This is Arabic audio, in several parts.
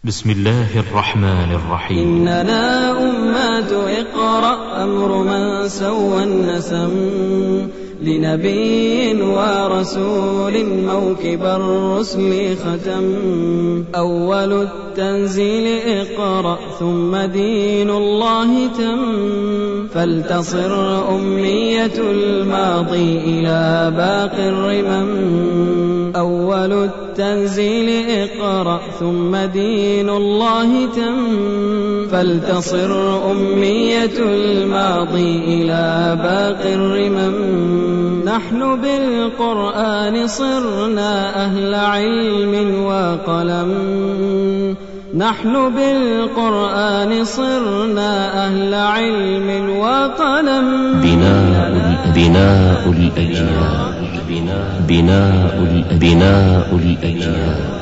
بسم الله الرحمن الرحيم. إننا أمة اقرأ أمر من سوى النسم لنبي ورسول موكب الرسل ختم. أول التنزيل اقرأ ثم دين الله تم. فلتصر أمية الماضي إلى باقي الرمم. أول التنزيل اقرأ ثم دين الله تم. فلتصر أمية الماضي إلى باقي الرمم. نحن بالقرآن صرنا أهل علم وقلم. نحن بالقرآن صرنا أهل علم وقلم. بناء الأجيال بناء الأجيال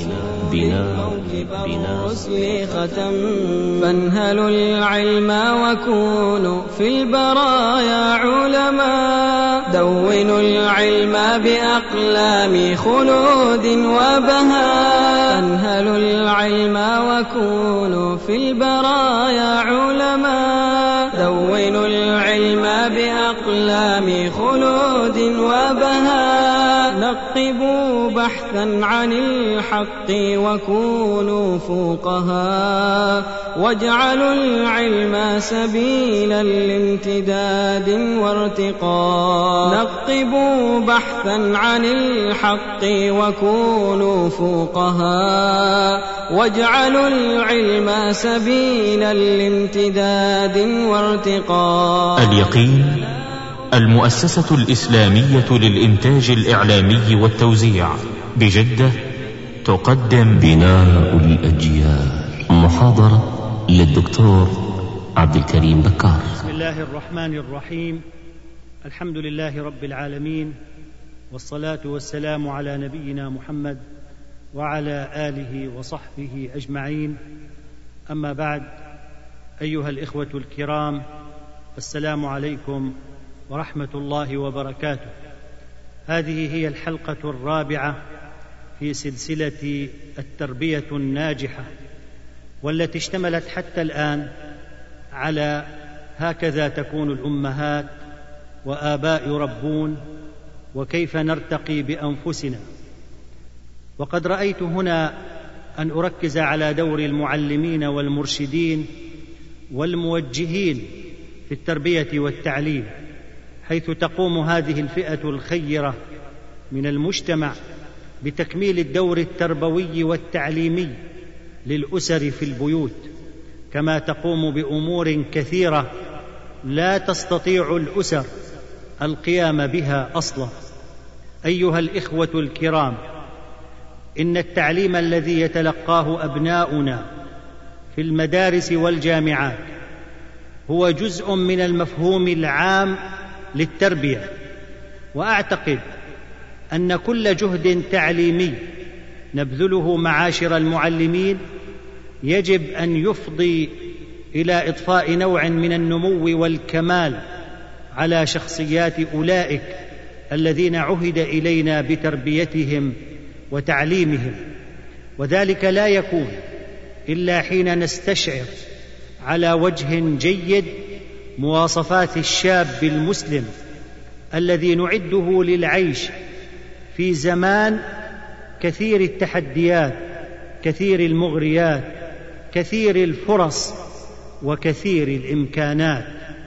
الرسل ختم. فانهلوا العلم وكونوا في البرايا علماء. دونوا العلم بأقلام خلود وبهاء. فانهلوا العلم وكونوا في البرايا علماء. دونوا العلم بأقلام خلود وبهاء. نقبوا بحثا عن الحق وكونوا فوقها. واجعلوا العلم سبيلا لامتداد وارتقاء. نقبوا بحثا عن الحق وكونوا فوقها. واجعلوا العلم سبيلا لامتداد وارتقاء. اليقين المؤسسة الإسلامية للإنتاج الإعلامي والتوزيع بجدة تقدم بناء الأجيال. محاضرة للدكتور عبد الكريم بكار. بسم الله الرحمن الرحيم. الحمد لله رب العالمين، والصلاة والسلام على نبينا محمد وعلى آله وصحبه أجمعين. أما بعد، أيها الإخوة الكرام، السلام عليكم ورحمة الله وبركاته. هذه هي الحلقة الرابعة في سلسلة التربية الناجحة، والتي اشتملت حتى الآن على هكذا تكون الأمهات وآباء يربون، وكيف نرتقي بأنفسنا. وقد رأيت هنا أن أركز على دور المعلمين والمرشدين والموجهين في التربية والتعليم، حيث تقوم هذه الفئة الخيرة من المجتمع بتكميل الدور التربوي والتعليمي للأسر في البيوت، كما تقوم بأمور كثيرة لا تستطيع الأسر القيام بها أصلا. أيها الإخوة الكرام، إن التعليم الذي يتلقاه أبناؤنا في المدارس والجامعات هو جزء من المفهوم العام للتربية، وأعتقد أن كل جهد تعليمي نبذله معاشر المعلمين يجب أن يفضي إلى إضفاء نوع من النمو والكمال على شخصيات أولئك الذين عهد إلينا بتربيتهم وتعليمهم، وذلك لا يكون إلا حين نستشعر على وجه جيد مواصفات الشاب المسلم الذي نعده للعيش في زمان كثير التحديات، كثير المغريات، كثير الفرص، وكثير الإمكانات.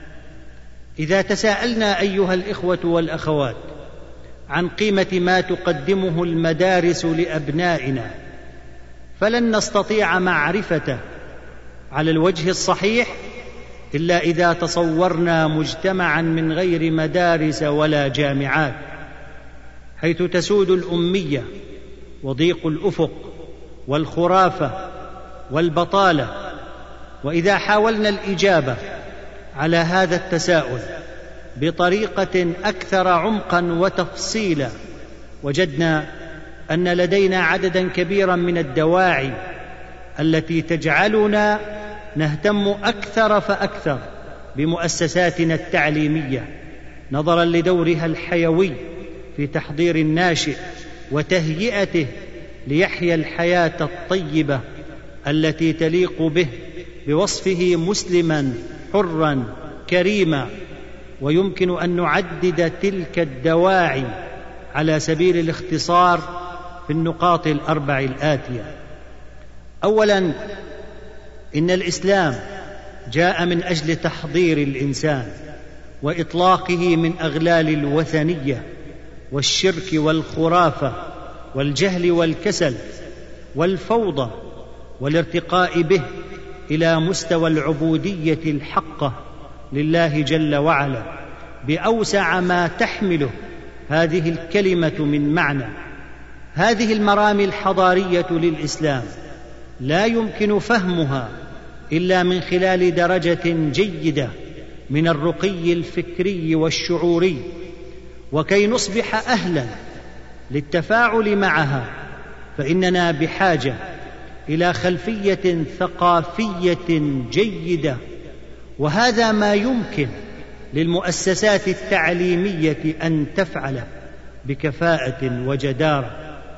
إذا تساءلنا أيها الإخوة والأخوات عن قيمة ما تقدمه المدارس لأبنائنا، فلن نستطيع معرفته على الوجه الصحيح إلا إذا تصورنا مجتمعا من غير مدارس ولا جامعات، حيث تسود الأمية وضيق الأفق والخرافة والبطالة. وإذا حاولنا الإجابة على هذا التساؤل بطريقة أكثر عمقا وتفصيلا، وجدنا أن لدينا عددا كبيرا من الدواعي التي تجعلنا نهتم أكثر فأكثر بمؤسساتنا التعليمية، نظرا لدورها الحيوي في تحضير الناشئ وتهيئته ليحيا الحياة الطيبة التي تليق به بوصفه مسلما حرا كريما. ويمكن أن نعدد تلك الدواعي على سبيل الاختصار في النقاط الأربع الآتية. أولا، إن الإسلام جاء من أجل تحضير الإنسان وإطلاقه من أغلال الوثنية والشرك والخرافة والجهل والكسل والفوضى، والارتقاء به إلى مستوى العبودية الحقة لله جل وعلا بأوسع ما تحمله هذه الكلمة من معنى. هذه المرامي الحضارية للإسلام لا يمكن فهمها إلا من خلال درجة جيدة من الرقي الفكري والشعوري، وكي نصبح أهلا للتفاعل معها فإننا بحاجة إلى خلفية ثقافية جيدة، وهذا ما يمكن للمؤسسات التعليمية أن تفعله بكفاءة وجدارة.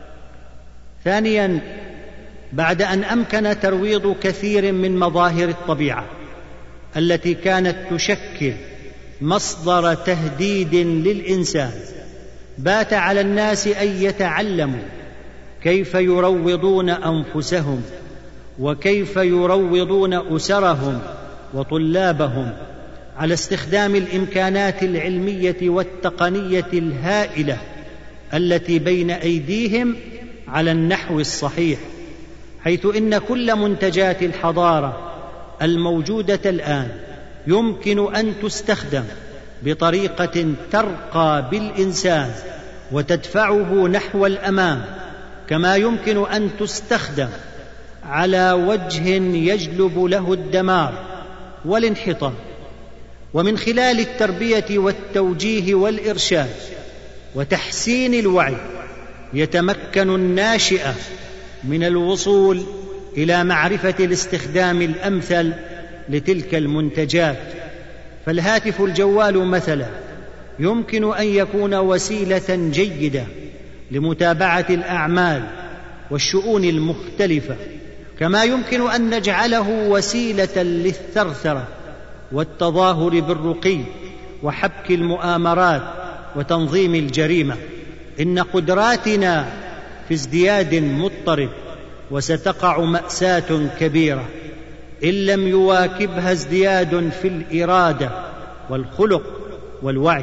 ثانيا، بعد أن أمكن ترويض كثير من مظاهر الطبيعة التي كانت تشكل مصدر تهديد للإنسان، بات على الناس أن يتعلموا كيف يروضون أنفسهم وكيف يروضون أسرهم وطلابهم على استخدام الإمكانات العلمية والتقنية الهائلة التي بين أيديهم على النحو الصحيح، حيث إن كل منتجات الحضارة الموجودة الآن يمكن أن تستخدم بطريقة ترقى بالإنسان وتدفعه نحو الأمام، كما يمكن أن تستخدم على وجه يجلب له الدمار والانحطاط. ومن خلال التربية والتوجيه والإرشاد وتحسين الوعي يتمكن الناشئة من الوصول إلى معرفة الاستخدام الأمثل لتلك المنتجات. فالهاتف الجوال مثلا يمكن أن يكون وسيلة جيدة لمتابعة الأعمال والشؤون المختلفة، كما يمكن أن نجعله وسيلة للثرثرة والتظاهر بالرقي وحبك المؤامرات وتنظيم الجريمة. إن قدراتنا في ازدياد مضطرب، وستقع مأساة كبيرة إن لم يواكبها ازدياد في الإرادة والخلق والوعي.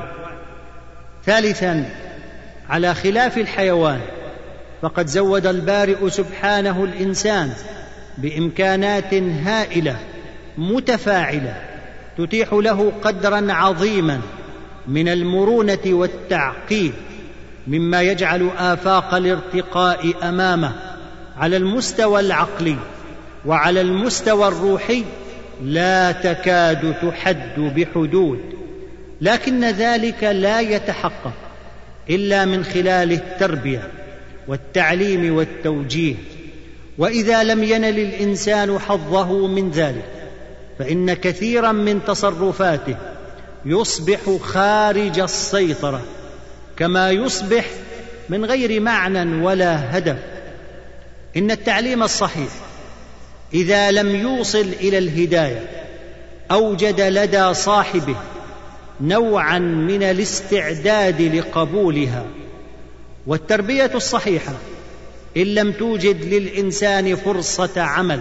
ثالثا، على خلاف الحيوان فقد زود البارئ سبحانه الإنسان بإمكانات هائلة متفاعلة تتيح له قدرا عظيما من المرونة والتعقيد، مما يجعل آفاق الارتقاء أمامه على المستوى العقلي وعلى المستوى الروحي لا تكاد تحد بحدود. لكن ذلك لا يتحقق إلا من خلال التربية والتعليم والتوجيه، وإذا لم ينل الإنسان حظه من ذلك فإن كثيرا من تصرفاته يصبح خارج السيطرة، كما يصبح من غير معنى ولا هدف. إن التعليم الصحيح إذا لم يوصل إلى الهداية أوجد لدى صاحبه نوعا من الاستعداد لقبولها، والتربية الصحيحة إن لم توجد للإنسان فرصة عمل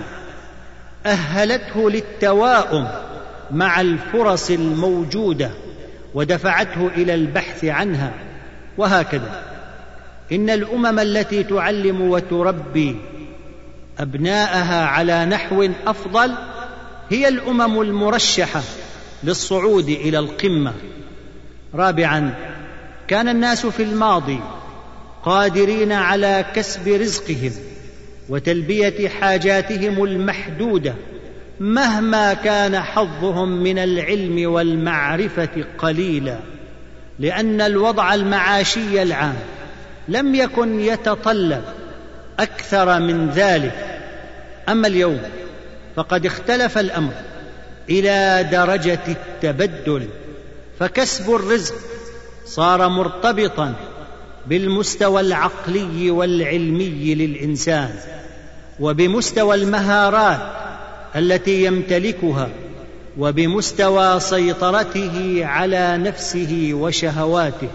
أهلته للتواؤم مع الفرص الموجودة ودفعته إلى البحث عنها. وهكذا إن الأمم التي تعلم وتربي أبناءها على نحو أفضل هي الأمم المرشحة للصعود إلى القمة. رابعا، كان الناس في الماضي قادرين على كسب رزقهم وتلبية حاجاتهم المحدودة مهما كان حظهم من العلم والمعرفة قليلا، لأن الوضع المعاشي العام لم يكن يتطلب أكثر من ذلك. أما اليوم فقد اختلف الأمر إلى درجة التبدل، فكسب الرزق صار مرتبطا بالمستوى العقلي والعلمي للإنسان، وبمستوى المهارات التي يمتلكها، وبمستوى سيطرته على نفسه وشهواته.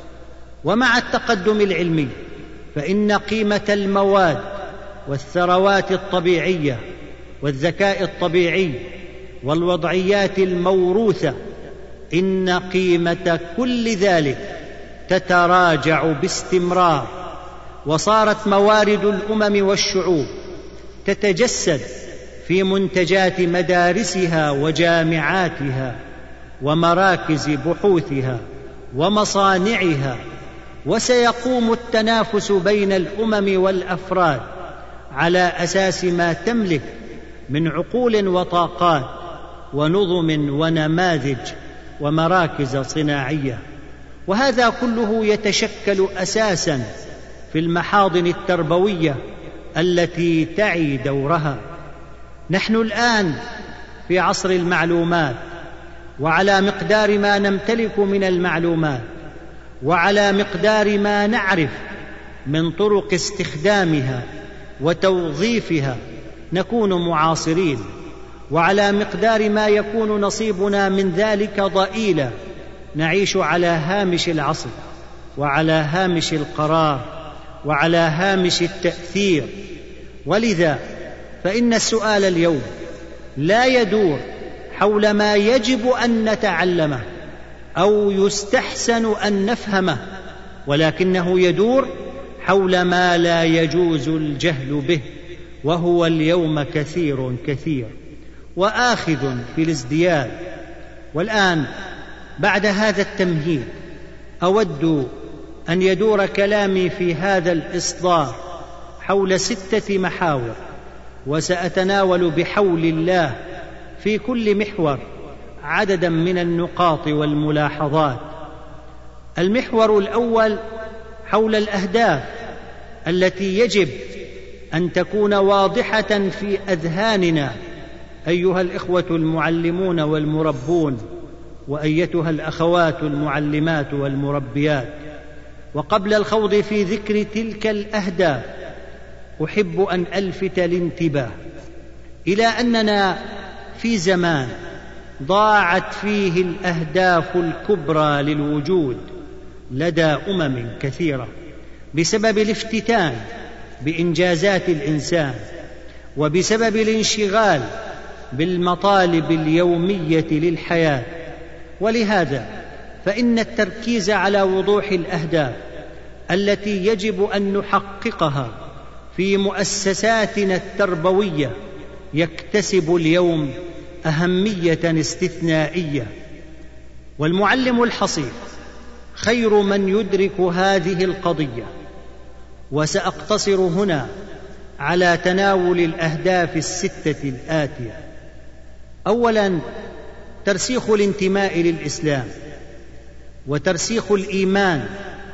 ومع التقدم العلمي فإن قيمة المواد والثروات الطبيعية والذكاء الطبيعي والوضعيات الموروثة، إن قيمة كل ذلك تتراجع باستمرار، وصارت موارد الأمم والشعوب تتجسد في منتجات مدارسها وجامعاتها ومراكز بحوثها ومصانعها، وسيقوم التنافس بين الأمم والأفراد على أساس ما تملك من عقول وطاقات ونظم ونماذج ومراكز صناعية. وهذا كله يتشكل أساساً في المحاضن التربوية التي تعي دورها. نحن الآن في عصر المعلومات، وعلى مقدار ما نمتلك من المعلومات وعلى مقدار ما نعرف من طرق استخدامها وتوظيفها نكون معاصرين، وعلى مقدار ما يكون نصيبنا من ذلك ضئيلا نعيش على هامش العصر وعلى هامش القرار وعلى هامش التأثير. ولذا فإن السؤال اليوم لا يدور حول ما يجب أن نتعلمه أو يستحسن أن نفهمه، ولكنه يدور حول ما لا يجوز الجهل به، وهو اليوم كثير وآخذ في الازدياد. والآن بعد هذا التمهيد أود أن يدور كلامي في هذا الإصدار حول 6 محاور، وسأتناول بحول الله في كل محور عددا من النقاط والملاحظات. المحور الأول حول الأهداف التي يجب أن تكون واضحة في أذهاننا أيها الإخوة المعلمون والمربون، وأيتها الأخوات المعلمات والمربيات. وقبل الخوض في ذكر تلك الأهداف أحب أن ألفت الانتباه إلى أننا في زمان ضاعت فيه الأهداف الكبرى للوجود لدى كثيرة بسبب الافتتان بإنجازات الإنسان، وبسبب الانشغال بالمطالب اليومية للحياة. ولهذا فإن التركيز على وضوح الأهداف التي يجب أن نحققها في مؤسساتنا التربوية يكتسب اليوم أهمية استثنائية. والمعلم الحصيف خير من يدرك هذه القضية، وسأقتصر هنا على تناول الأهداف 6 الآتية. أولاً، ترسيخ الانتماء للإسلام، وترسيخ الإيمان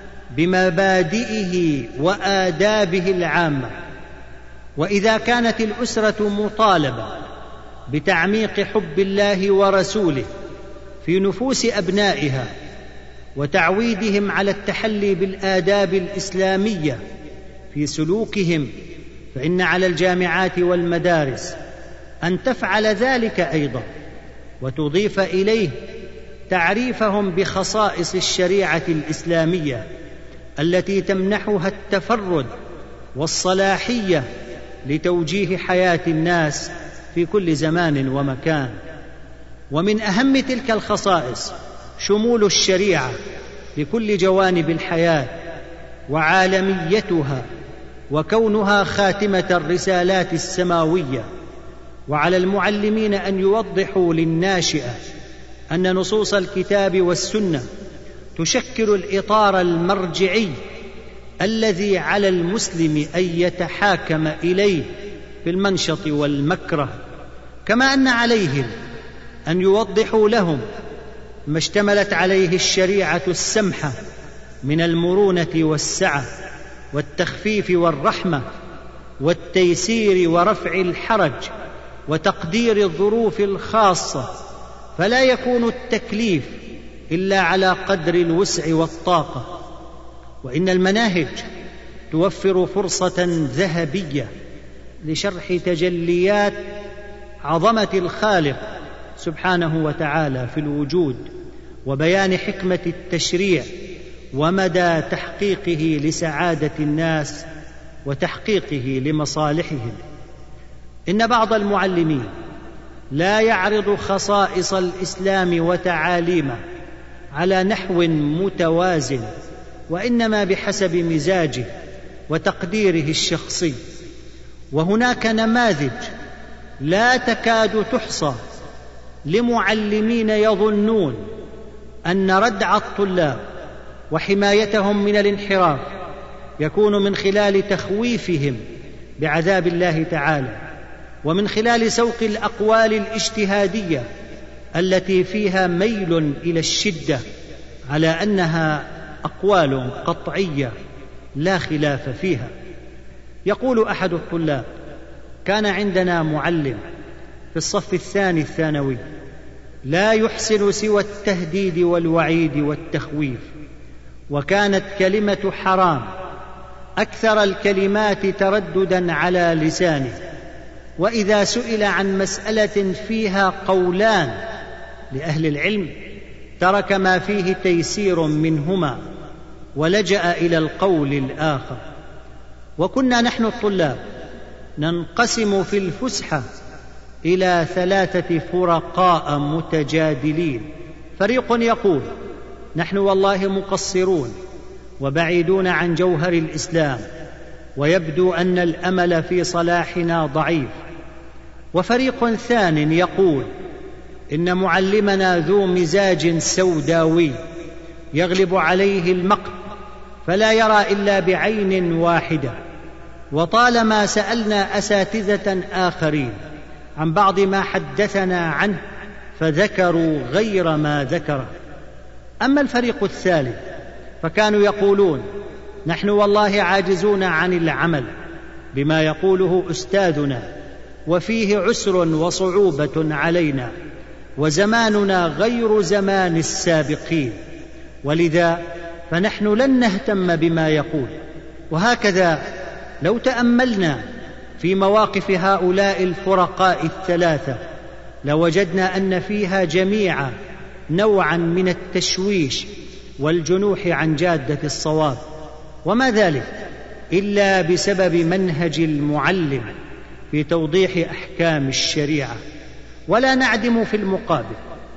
بمبادئه وآدابه العامة. وإذا كانت الأسرة مطالبة بتعميق حب الله ورسوله في نفوس أبنائها وتعويدهم على التحلي بالآداب الإسلامية في سلوكهم، فإن على الجامعات والمدارس أن تفعل ذلك أيضا، وتضيف إليه تعريفهم بخصائص الشريعة الإسلامية التي تمنحها التفرد والصلاحية لتوجيه حياة الناس في كل زمان ومكان. ومن أهم تلك الخصائص شمول الشريعة لكل جوانب الحياة وعالميتها، وكونها خاتمة الرسالات السماوية. وعلى المعلمين أن يوضحوا للناشئة أن نصوص الكتاب والسنة تشكل الإطار المرجعي الذي على المسلم أن يتحاكم إليه في المنشط والمكره، كما أن عليهم أن يوضحوا لهم ما اشتملت عليه الشريعة السمحة من المرونة والسعة والتخفيف والرحمة والتيسير ورفع الحرج وتقدير الظروف الخاصة، فلا يكون التكليف إلا على قدر الوسع لشرح تجليات عظمة الخالق سبحانه وتعالى في الوجود، وبيان حكمة التشريع ومدى تحقيقه لسعادة الناس وتحقيقه لمصالحهم. إن بعض المعلمين لا يعرض خصائص الإسلام وتعاليمه على نحو متوازن، وإنما بحسب مزاجه وتقديره الشخصي. وهناك نماذج لا تكاد تحصى لمعلمين يظنون أن ردع الطلاب وحمايتهم من الانحراف يكون من خلال تخويفهم بعذاب الله تعالى، ومن خلال سوق الأقوال الاجتهادية التي فيها ميل إلى الشدة على أنها أقوال قطعية لا خلاف فيها. يقول أحد الطلاب: كان عندنا معلم في الصف الثاني الثانوي لا يحسن سوى التهديد والوعيد والتخويف، وكانت كلمة حرام أكثر الكلمات ترددا على لسانه، وإذا سئل عن مسألة فيها قولان لأهل العلم ترك ما فيه تيسير منهما ولجأ إلى القول الآخر. وكنا نحن الطلاب ننقسم في الفسحة إلى 3 فرقاء متجادلين. فريق يقول: نحن والله مقصرون وبعيدون عن جوهر الإسلام، ويبدو أن الأمل في صلاحنا ضعيف. وفريق ثان يقول: إن معلمنا ذو مزاج سوداوي يغلب عليه المقت فلا يرى إلا بعين واحدة. وطالما سألنا أساتذة آخرين عن بعض ما حدثنا عنه فذكروا غير ما ذكره. أما الفريق الثالث فكانوا يقولون: نحن والله عاجزون عن العمل بما يقوله أستاذنا، وفيه عسر وصعوبة علينا، وزماننا غير زمان السابقين، ولذا فنحن لن نهتم بما يقول. وهكذا لو تأملنا في مواقف هؤلاء الفرقاء الثلاثة لوجدنا أن فيها جميعا نوعا من التشويش والجنوح عن جادة الصواب، وما ذلك إلا بسبب منهج المعلم في توضيح أحكام الشريعة. ولا نعدم في المقابل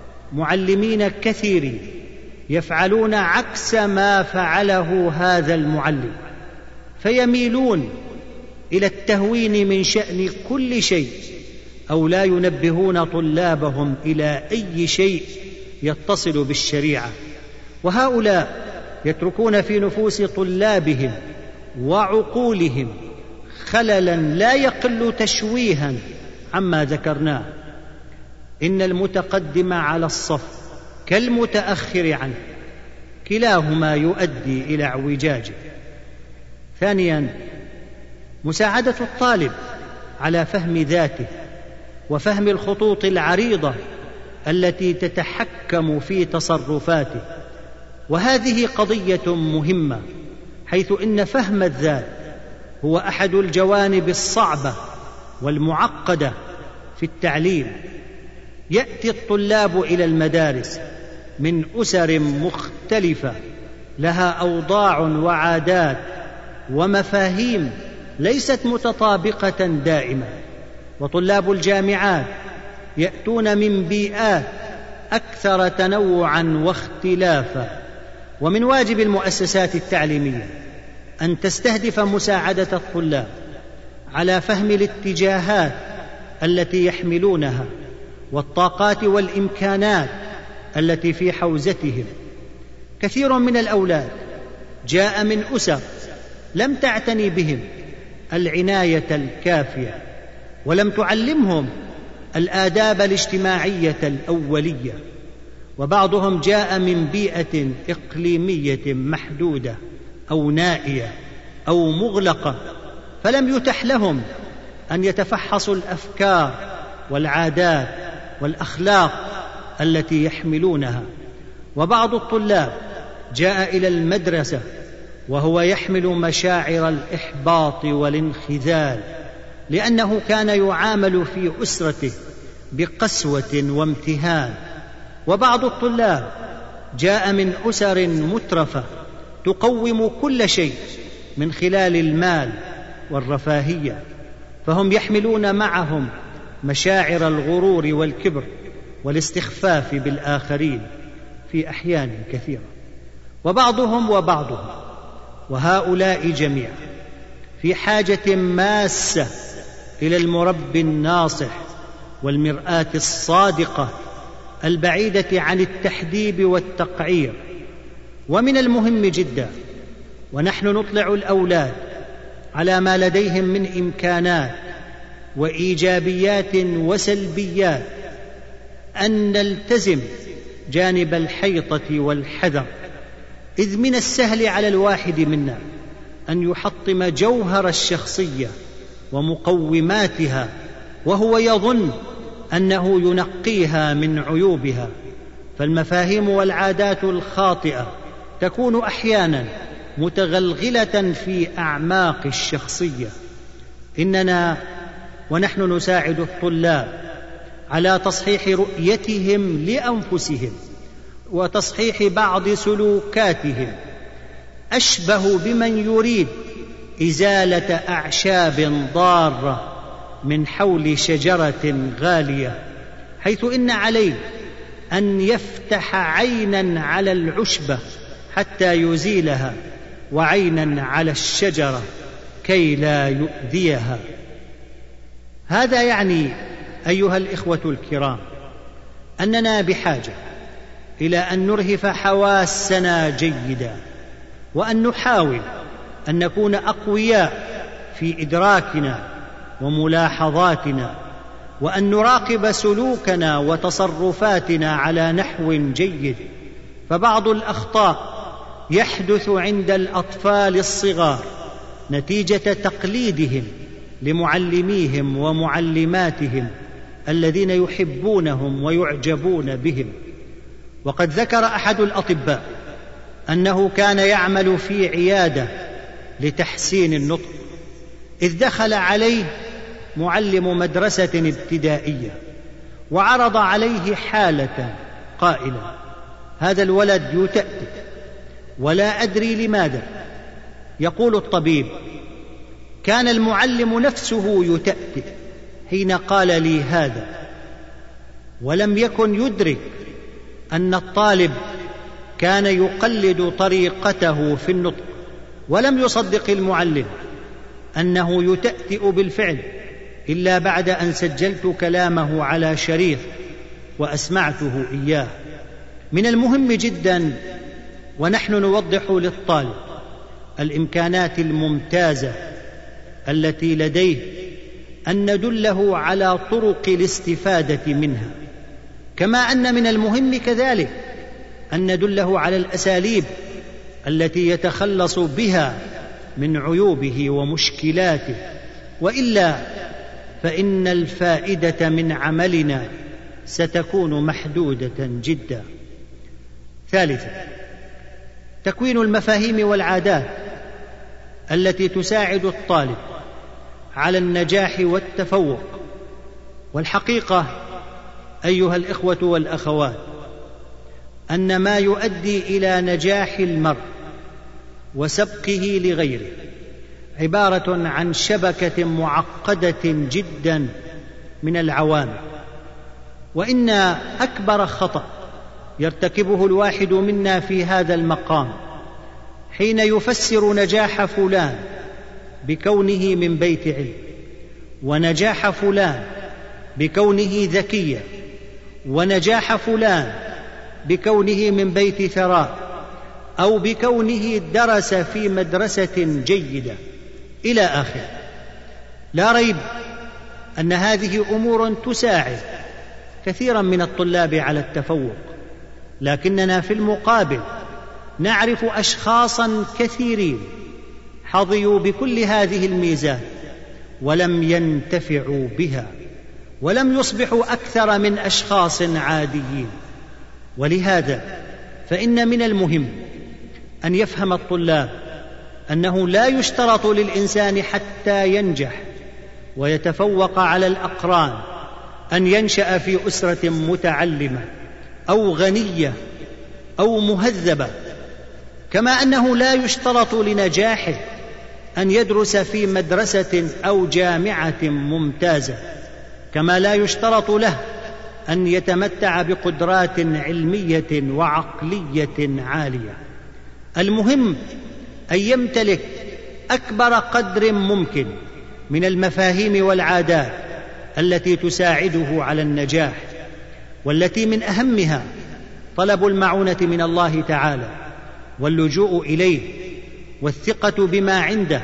معلمين كثيرين يفعلون عكس ما فعله هذا المعلم، فيميلون إلى التهوين من شأن كل شيء، أو لا ينبهون طلابهم إلى أي شيء يتصل بالشريعة. وهؤلاء يتركون في نفوس طلابهم وعقولهم خللا لا يقل تشويها عما ذكرناه. إن المتقدم على الصف كالمتأخر عنه، كلاهما يؤدي إلى اعوجاجه. ثانيا، مساعدة الطالب على فهم ذاته وفهم الخطوط العريضة التي تتحكم في تصرفاته، وهذه قضية مهمة، حيث إن فهم الذات هو أحد الجوانب الصعبة والمعقدة في التعليم. يأتي الطلاب إلى المدارس من أسر مختلفة لها أوضاع وعادات ومفاهيم ليست متطابقة دائما، وطلاب الجامعات يأتون من بيئات أكثر تنوعا واختلافا. ومن واجب المؤسسات التعليمية أن تستهدف مساعدة الطلاب على فهم الاتجاهات التي يحملونها والطاقات والإمكانات التي في حوزتهم. كثير من الأولاد جاء من أسر لم تعتني بهم العناية الكافية، ولم تعلمهم الآداب الاجتماعية الأولية، وبعضهم جاء من بيئة إقليمية محدودة أو نائية أو مغلقة، فلم يتح لهم أن يتفحصوا الأفكار والعادات والأخلاق التي يحملونها. وبعض الطلاب جاء إلى المدرسة وهو يحمل مشاعر الإحباط والانخذال، لأنه كان يعامل في أسرته بقسوة وامتهان. وبعض الطلاب جاء من أسر مترفة تقوم كل شيء من خلال المال والرفاهية، فهم يحملون معهم مشاعر الغرور والكبر والاستخفاف بالآخرين في أحيان كثيرة. وبعضهم وهؤلاء جميعا في حاجة ماسة إلى المربي الناصح والمرآة الصادقة البعيدة عن التحديب والتقعير. ومن المهم جدا ونحن نطلع الأولاد على ما لديهم من إمكانات وإيجابيات وسلبيات أن نلتزم جانب الحيطة والحذر، إذ من السهل على الواحد منا أن يحطم جوهر الشخصية ومقوماتها وهو يظن أنه ينقيها من عيوبها. فالمفاهيم والعادات الخاطئة تكون أحيانا متغلغلة في أعماق الشخصية. إننا ونحن نساعد الطلاب على تصحيح رؤيتهم لأنفسهم وتصحيح بعض سلوكاتهم أشبه بمن يريد إزالة أعشاب ضارة من حول شجرة غالية، حيث إن عليه أن يفتح عينا على العشبة حتى يزيلها وعينا على الشجرة كي لا يؤذيها. هذا يعني أيها الإخوة الكرام أننا بحاجة إلى أن نرهف حواسنا جيدا، وأن نحاول أن نكون أقوياء في إدراكنا وملاحظاتنا، وأن نراقب سلوكنا وتصرفاتنا على نحو جيد. فبعض الأخطاء يحدث عند الأطفال الصغار نتيجة تقليدهم لمعلميهم ومعلماتهم الذين يحبونهم ويعجبون بهم. وقد ذكر أحد الأطباء أنه كان يعمل في عيادة لتحسين النطق، إذ دخل عليه معلم مدرسة ابتدائية وعرض عليه حالة قائلا: هذا الولد يتأتئ ولا أدري لماذا. يقول الطبيب: كان المعلم نفسه يتأتئ حين قال لي هذا، ولم يكن يدرك أن الطالب كان يقلد طريقته في النطق، ولم يصدق المعلم أنه يتأتئ بالفعل إلا بعد أن سجلت كلامه على شريط وأسمعته إياه. من المهم جدا ونحن نوضح للطالب الإمكانات الممتازة التي لديه أن ندله على طرق الاستفادة منها، كما أن من المهم كذلك أن ندله على الأساليب التي يتخلص بها من عيوبه ومشكلاته، وإلا فإن الفائدة من عملنا ستكون محدودة جدا. ثالثا، تكوين المفاهيم والعادات التي تساعد الطالب على النجاح والتفوق. والحقيقة أيها الإخوة والأخوات أن ما يؤدي إلى نجاح المرء وسبقه لغيره عبارة عن شبكة معقدة جدا من العوامل. وإن أكبر خطأ يرتكبه الواحد منا في هذا المقام حين يفسر نجاح فلان بكونه من بيت علم، ونجاح فلان بكونه ذكيا، ونجاح فلان بكونه من بيت ثراء، أو بكونه درس في مدرسة جيدة إلى آخره. لا ريب أن هذه أمور تساعد كثيرا من الطلاب على التفوق، لكننا في المقابل نعرف أشخاصا كثيرين حظيوا بكل هذه الميزات ولم ينتفعوا بها، ولم يصبحوا أكثر من أشخاص عاديين. ولهذا فإن من المهم أن يفهم الطلاب أنه لا يشترط للإنسان حتى ينجح ويتفوق على الأقران، أن ينشأ في أسرة متعلمة أو غنية أو مهذبة، كما أنه لا يشترط لنجاحه أن يدرس في مدرسة أو جامعة ممتازة، كما لا يشترط له أن يتمتع بقدرات علمية وعقلية عالية. المهم أن يمتلك أكبر قدر ممكن من المفاهيم والعادات التي تساعده على النجاح، والتي من أهمها طلب المعونة من الله تعالى واللجوء إليه والثقة بما عنده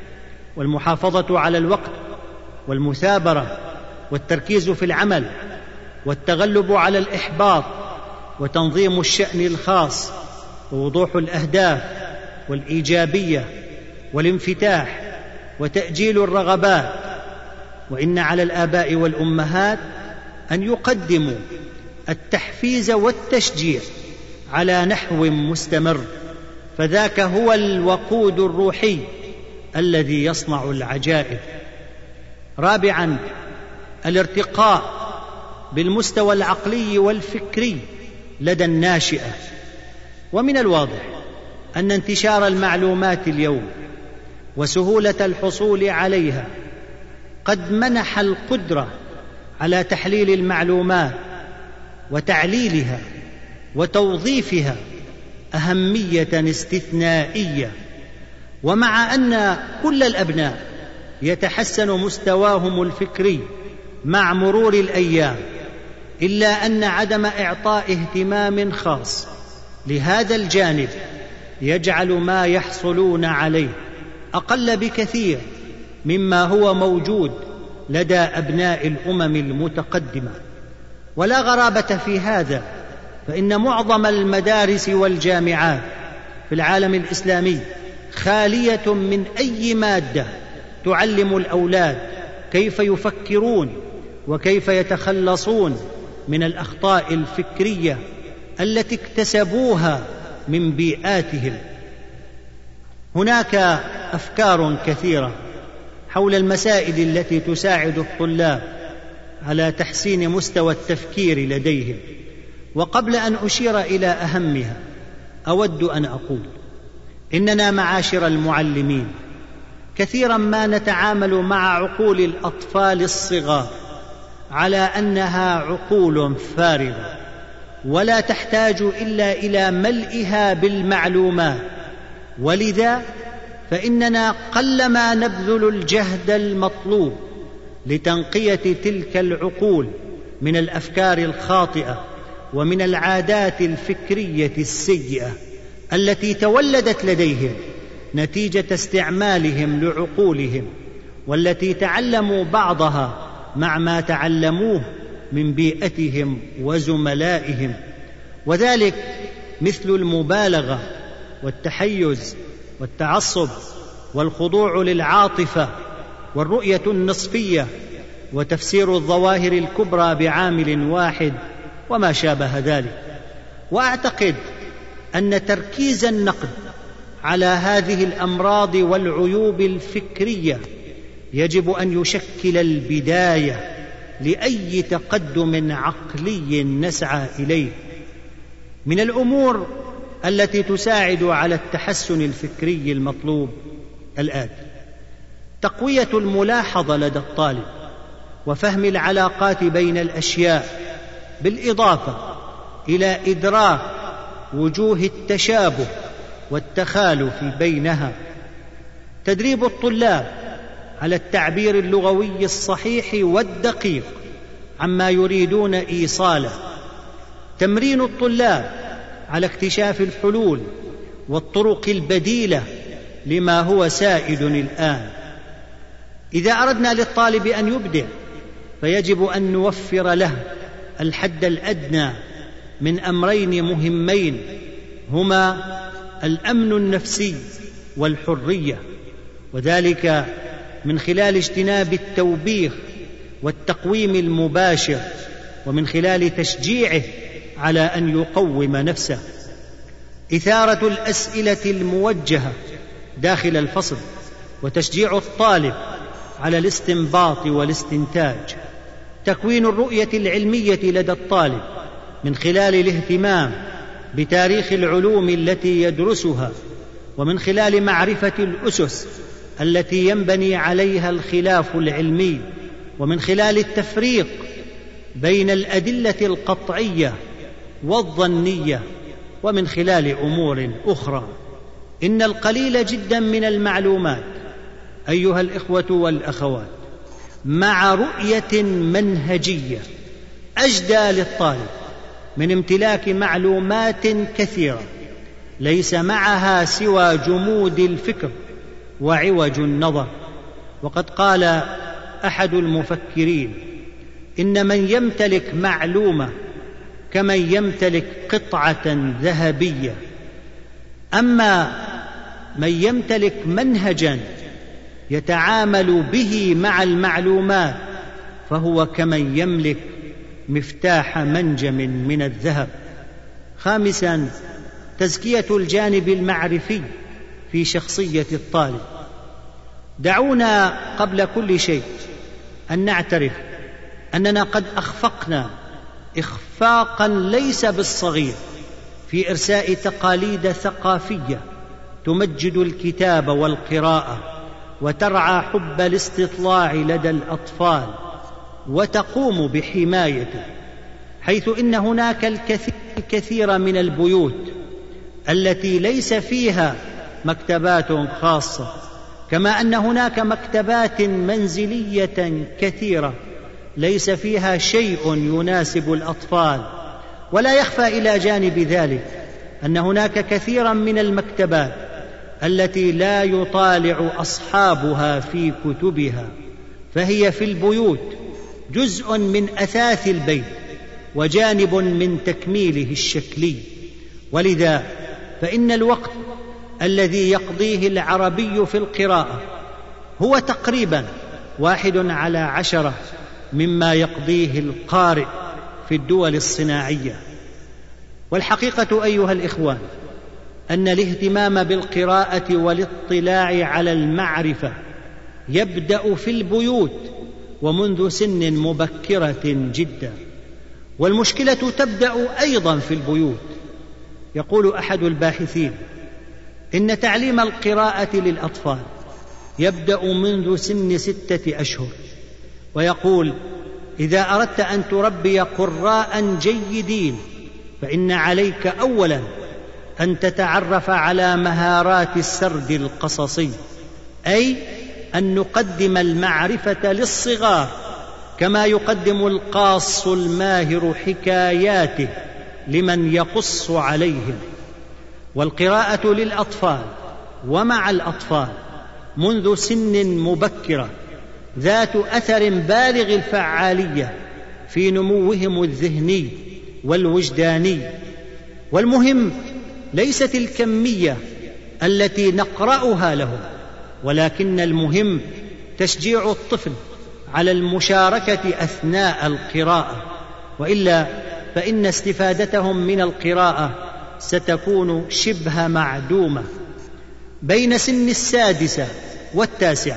والمحافظة على الوقت والمثابرة والتركيز في العمل والتغلب على الإحباط وتنظيم الشأن الخاص ووضوح الأهداف والإيجابية والانفتاح وتأجيل الرغبات. وإن على الآباء والأمهات أن يقدموا التحفيز والتشجيع على نحو مستمر، فذاك هو الوقود الروحي الذي يصنع العجائب. رابعاً، الارتقاء بالمستوى العقلي والفكري لدى الناشئة. ومن الواضح أن انتشار المعلومات اليوم وسهولة الحصول عليها قد منح القدرة على تحليل المعلومات وتعليلها وتوظيفها أهمية استثنائية. ومع أن كل الأبناء يتحسن مستواهم الفكري مع مرور الأيام، إلا أن عدم إعطاء اهتمام خاص لهذا الجانب يجعل ما يحصلون عليه أقل بكثير مما هو موجود لدى أبناء الأمم المتقدمة. ولا غرابة في هذا، فإن معظم المدارس والجامعات في العالم الإسلامي خالية من أي مادة تعلم الأولاد كيف يفكرون وكيف يتخلصون من الأخطاء الفكرية التي اكتسبوها من بيئاتهم. هناك أفكار كثيرة حول المسائل التي تساعد الطلاب على تحسين مستوى التفكير لديهم، وقبل أن أشير إلى أهمها أود أن أقول إننا معاشر المعلمين كثيرا ما نتعامل مع عقول الأطفال الصغار على أنها عقول فارغة ولا تحتاج إلا إلى ملئها بالمعلومات، ولذا فإننا قلما نبذل الجهد المطلوب لتنقية تلك العقول من الأفكار الخاطئة ومن العادات الفكرية السيئة التي تولدت لديهم نتيجة استعمالهم لعقولهم، والتي تعلموا بعضها مع ما تعلموه من بيئتهم وزملائهم، وذلك مثل المبالغة والتحيز والتعصب والخضوع للعاطفة والرؤية النصفية وتفسير الظواهر الكبرى بعامل واحد وما شابه ذلك. وأعتقد أن تركيز النقد على هذه الأمراض والعيوب الفكرية يجب أن يشكل البداية لأي تقدم عقلي نسعى إليه. من الأمور التي تساعد على التحسن الفكري المطلوب الآتي: تقوية الملاحظة لدى الطالب وفهم العلاقات بين الأشياء، بالإضافة إلى إدراك وجوه التشابه والتخالف بينها. تدريب الطلاب على التعبير اللغوي الصحيح والدقيق عما يريدون إيصاله. تمرين الطلاب على اكتشاف الحلول والطرق البديلة لما هو سائد الآن. إذا أردنا للطالب أن يبدع فيجب أن نوفر له الحد الأدنى من أمرين مهمين، هما الأمن النفسي والحرية، وذلك من خلال اجتناب التوبيخ والتقويم المباشر، ومن خلال تشجيعه على أن يقوم نفسه. إثارة الأسئلة الموجهة داخل الفصل، وتشجيع الطالب على الاستنباط والاستنتاج، تكوين الرؤية العلمية لدى الطالب من خلال الاهتمام بتاريخ العلوم التي يدرسها، ومن خلال معرفة الأسس التي ينبني عليها الخلاف العلمي، ومن خلال التفريق بين الأدلة القطعية والظنية، ومن خلال أمور أخرى. إن القليل جدا من المعلومات أيها الإخوة والأخوات مع رؤية منهجية أجدى للطالب من امتلاك معلومات كثيرة ليس معها سوى جمود الفكر وعوج النظر. وقد قال أحد المفكرين: إن من يمتلك معلومة كمن يمتلك قطعة ذهبية، أما من يمتلك منهجا يتعامل به مع المعلومات فهو كمن يملك مفتاح منجم من الذهب. خامسا، تزكية الجانب المعرفي في شخصية الطالب. دعونا قبل كل شيء أن نعترف أننا قد أخفقنا إخفاقا ليس بالصغير في إرساء تقاليد ثقافية تمجد الكتاب والقراءة وترعى حب الاستطلاع لدى الأطفال وتقوم بحمايته، حيث إن هناك الكثير من البيوت التي ليس فيها مكتبات خاصة، كما أن هناك مكتبات منزلية كثيرة ليس فيها شيء يناسب الأطفال. ولا يخفى إلى جانب ذلك أن هناك كثيرا من المكتبات التي لا يطالع أصحابها في كتبها، فهي في البيوت جزء من أثاث البيت وجانب من تكميله الشكلي. ولذا فإن الوقت الذي يقضيه العربي في القراءة هو تقريبا 1/10 مما يقضيه القارئ في الدول الصناعية. والحقيقة أيها الإخوان أن الاهتمام بالقراءة والاطلاع على المعرفة يبدأ في البيوت ومنذ سن مبكرة جدا، والمشكلة تبدأ أيضا في البيوت. يقول أحد الباحثين إن تعليم القراءة للأطفال يبدأ منذ سن 6 أشهر، ويقول: إذا أردت أن تربي قراء جيدين فإن عليك أولا أن تتعرف على مهارات السرد القصصي، أي أن نقدم المعرفة للصغار كما يقدم القاص الماهر حكاياته لمن يقص عليهم. والقراءة للأطفال ومع الأطفال منذ سن مبكرة ذات أثر بالغ الفعالية في نموهم الذهني والوجداني. والمهم ليست الكمية التي نقرأها لهم، ولكن المهم تشجيع الطفل على المشاركة أثناء القراءة، وإلا فإن استفادتهم من القراءة ستكون شبه معدومة. بين سن 6 و9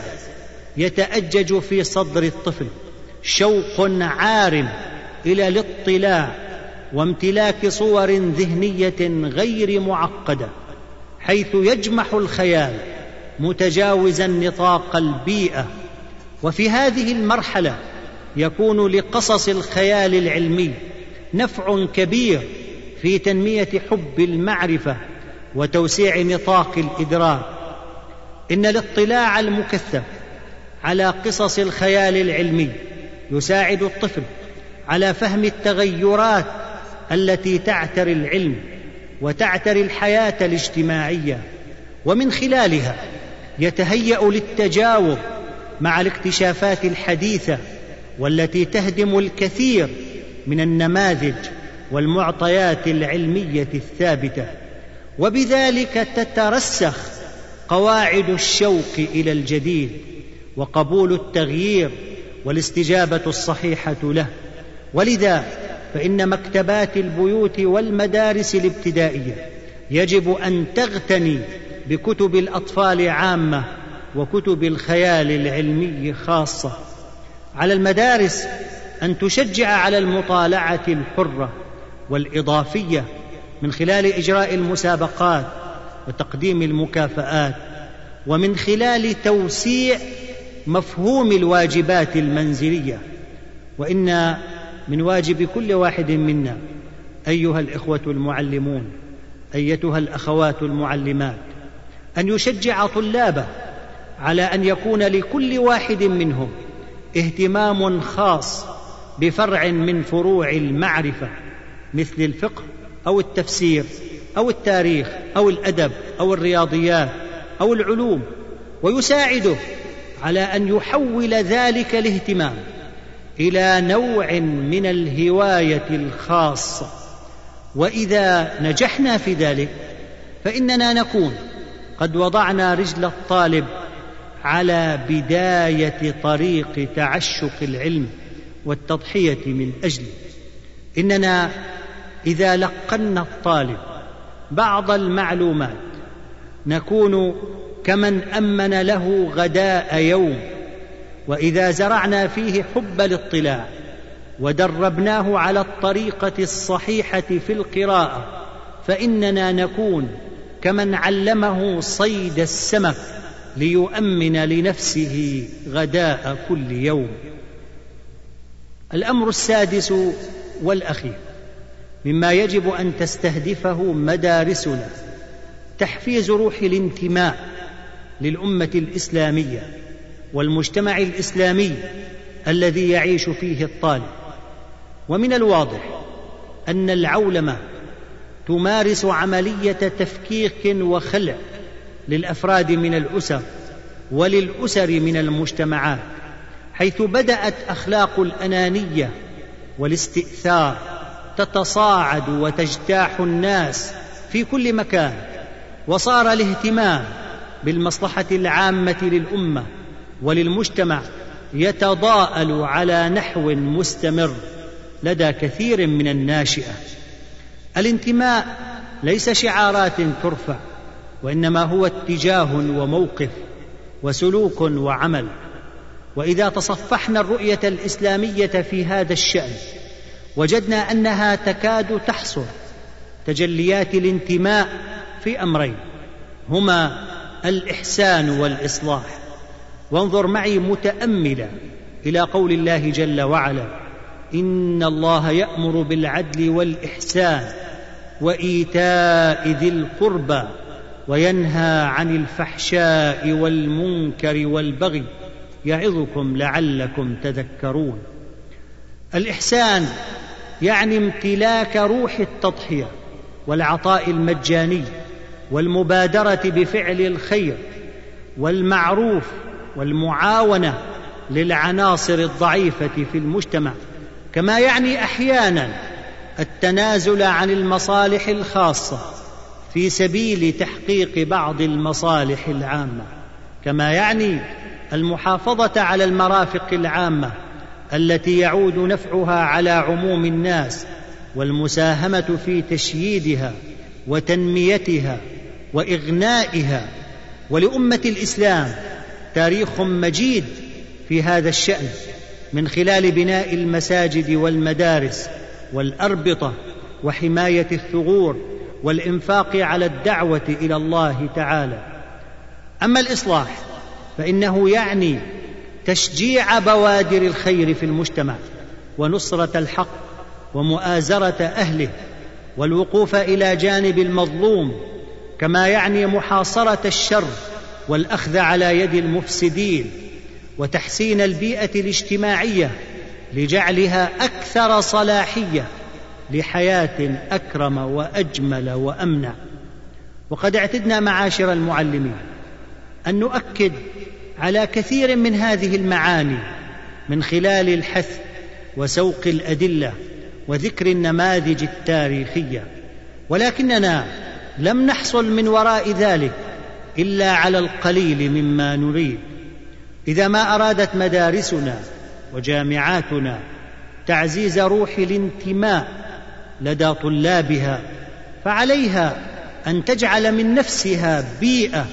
يتأجج في صدر الطفل شوق عارم إلى الاطلاع وامتلاك صور ذهنية غير معقدة، حيث يجمح الخيال متجاوزا نطاق البيئة. وفي هذه المرحلة يكون لقصص الخيال العلمي نفع كبير في تنمية حب المعرفة وتوسيع نطاق الإدراك. إن الاطلاع المكثف على قصص الخيال العلمي يساعد الطفل على فهم التغيرات التي تعتري العلم وتعتري الحياة الاجتماعية، ومن خلالها يتهيأ للتجاوب مع الاكتشافات الحديثة والتي تهدم الكثير من النماذج والمعطيات العلمية الثابتة، وبذلك تترسخ قواعد الشوق إلى الجديد وقبول التغيير والاستجابة الصحيحة له. ولذا فإن مكتبات البيوت والمدارس الابتدائية يجب أن تغتني بكتب الأطفال عامة وكتب الخيال العلمي خاصة. على المدارس أن تشجع على المطالعة الحرة والإضافية من خلال إجراء المسابقات وتقديم المكافآت، ومن خلال توسيع مفهوم الواجبات المنزلية. وإن من واجب كل واحد منا أيها الإخوة المعلمون، أيتها الأخوات المعلمات، أن يشجع طلابه على أن يكون لكل واحد منهم اهتمام خاص بفرع من فروع المعرفة، مثل الفقه أو التفسير أو التاريخ أو الأدب أو الرياضيات أو العلوم، ويساعده على أن يحول ذلك الاهتمام إلى نوع من الهواية الخاصة. وإذا نجحنا في ذلك فإننا نكون قد وضعنا رجل الطالب على بداية طريق تعشق العلم والتضحية من أجله. إننا إذا لقنا الطالب بعض المعلومات نكون كمن أمن له غداء يوم، وإذا زرعنا فيه حب الاطلاع ودربناه على الطريقة الصحيحة في القراءة فإننا نكون كمن علمه صيد السمك ليؤمن لنفسه غداء كل يوم. الأمر السادس والأخير مما يجب أن تستهدفه مدارسنا تحفيز روح الانتماء للأمة الإسلامية والمجتمع الإسلامي الذي يعيش فيه الطالب. ومن الواضح أن العولمة تمارس عملية تفكيك وخلع للأفراد من الأسر وللأسر من المجتمعات، حيث بدأت أخلاق الأنانية والاستئثار تتصاعد وتجتاح الناس في كل مكان، وصار الاهتمام بالمصلحة العامة للأمة وللمجتمع يتضاءل على نحو مستمر لدى كثير من الناشئة. الانتماء ليس شعارات ترفع، وإنما هو اتجاه وموقف وسلوك وعمل. وإذا تصفحنا الرؤية الإسلامية في هذا الشأن وجدنا أنها تكاد تحصر تجليات الانتماء في أمرين، هما الإحسان والإصلاح. وانظر معي متأملا إلى قول الله جل وعلا: إن الله يأمر بالعدل والإحسان وإيتاء ذي القربى وينهى عن الفحشاء والمنكر والبغي يعظكم لعلكم تذكرون. الإحسان يعني امتلاك روح التضحية والعطاء المجاني والمبادرة بفعل الخير والمعروف والمعاونة للعناصر الضعيفة في المجتمع، كما يعني أحيانا التنازل عن المصالح الخاصة في سبيل تحقيق بعض المصالح العامة، كما يعني المحافظة على المرافق العامة التي يعود نفعها على عموم الناس، والمساهمة في تشييدها وتنميتها وإغنائها. ولأمة الإسلام تاريخ مجيد في هذا الشأن، من خلال بناء المساجد والمدارس والأربطة وحماية الثغور والإنفاق على الدعوة إلى الله تعالى. أما الإصلاح فإنه يعني تشجيع بوادر الخير في المجتمع ونصرة الحق ومؤازرة أهله والوقوف إلى جانب المظلوم، كما يعني محاصرة الشر والأخذ على يد المفسدين وتحسين البيئة الاجتماعية لجعلها أكثر صلاحية لحياة أكرم وأجمل وأمنع. وقد اعتدنا معاشر المعلمين أن نؤكد على كثير من هذه المعاني من خلال الحث وسوق الأدلة وذكر النماذج التاريخية، ولكننا لم نحصل من وراء ذلك إلا على القليل مما نريد. إذا ما أرادت مدارسنا وجامعاتنا تعزيز روح الانتماء لدى طلابها، فعليها أن تجعل من نفسها بيئة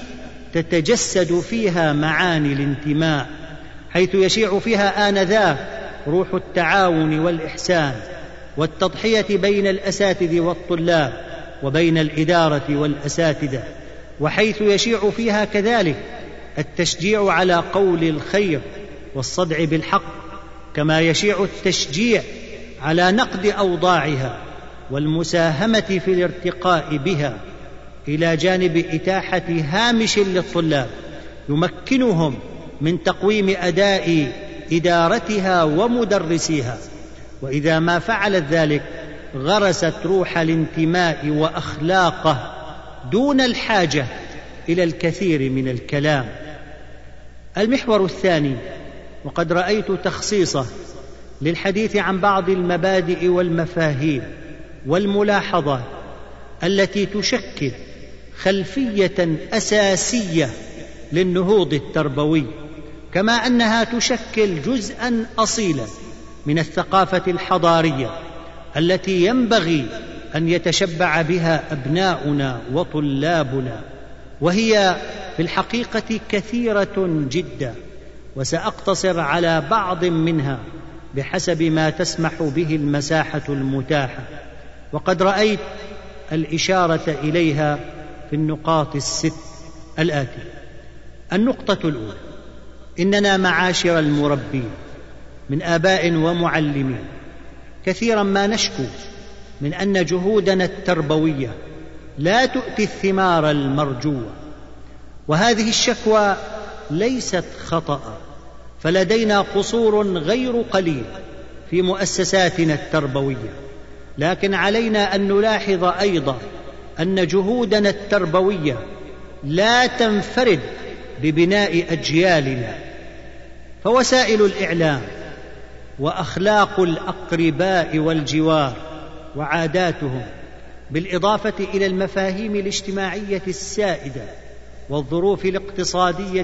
تتجسد فيها معاني الانتماء، حيث يشيع فيها آنذاك روح التعاون والإحسان والتضحية بين الأساتذة والطلاب وبين الإدارة والأساتذة، وحيث يشيع فيها كذلك التشجيع على قول الخير والصدع بالحق، كما يشيع التشجيع على نقد أوضاعها والمساهمة في الارتقاء بها، إلى جانب إتاحة هامش للطلاب يمكنهم من تقويم أداء إدارتها ومدرسيها. وإذا ما فعلت ذلك غرست روح الانتماء وأخلاقه دون الحاجة إلى الكثير من الكلام. المحور الثاني، وقد رأيت تخصيصه للحديث عن بعض المبادئ والمفاهيم والملاحظات التي تشكل خلفية أساسية للنهوض التربوي، كما أنها تشكل جزءاً أصيلاً من الثقافة الحضارية التي ينبغي أن يتشبع بها أبناؤنا وطلابنا، وهي في الحقيقة كثيرة جدا، وسأقتصر على بعض منها بحسب ما تسمح به المساحة المتاحة، وقد رأيت الإشارة إليها في النقاط الست الآتية. النقطة الأولى: إننا معاشر المربين من آباء ومعلمين كثيرا ما نشكو من أن جهودنا التربوية لا تؤتي الثمار المرجوة، وهذه الشكوى ليست خطأ، فلدينا قصور غير قليل في مؤسساتنا التربوية، لكن علينا أن نلاحظ أيضا أن جهودنا التربوية لا تنفرد ببناء أجيالنا، فوسائل الإعلام وأخلاق الأقرباء والجوار وعاداتهم، بالإضافة إلى المفاهيم الاجتماعية السائدة والظروف الاقتصادية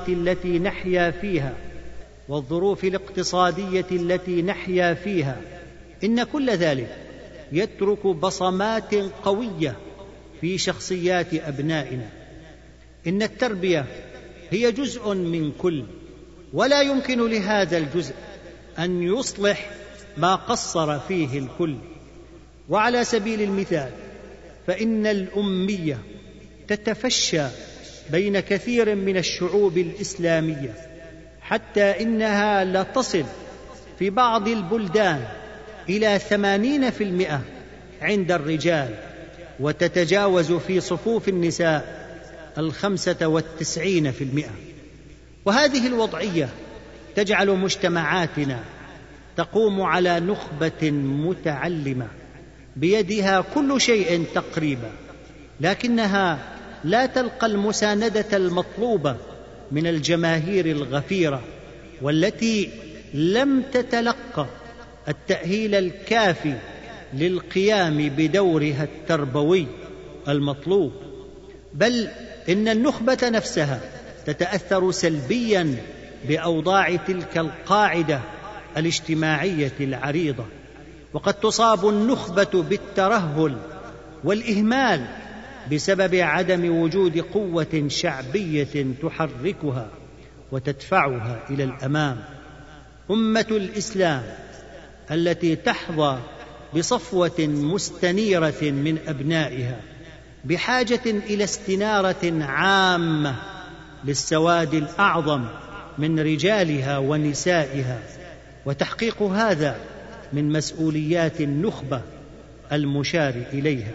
التي نحيا فيها، إن كل ذلك يترك بصمات قوية في شخصيات أبنائنا. إن التربية هي جزء من كل، ولا يمكن لهذا الجزء أن يصلح ما قصر فيه الكل. وعلى سبيل المثال، فإن الأمية تتفشى بين كثير من الشعوب الإسلامية، حتى إنها لتصل في بعض البلدان إلى 80% عند الرجال، وتتجاوز في صفوف النساء 95%. وهذه الوضعية تجعل مجتمعاتنا تقوم على نخبة متعلمة بيدها كل شيء تقريبا، لكنها لا تلقى المساندة المطلوبة من الجماهير الغفيرة، والتي لم تتلقى التأهيل الكافي للقيام بدورها التربوي المطلوب، بل إن النخبة نفسها تتأثر سلبيا بأوضاع تلك القاعدة الاجتماعية العريضة. وقد تصاب النخبة بالترهل والإهمال بسبب عدم وجود قوة شعبية تحركها وتدفعها إلى الأمام. أمة الإسلام التي تحظى بصفوة مستنيرة من أبنائها بحاجة إلى استنارة عامة للسواد الأعظم من رجالها ونسائها، وتحقيق هذا من مسؤوليات النخبة المشار إليها.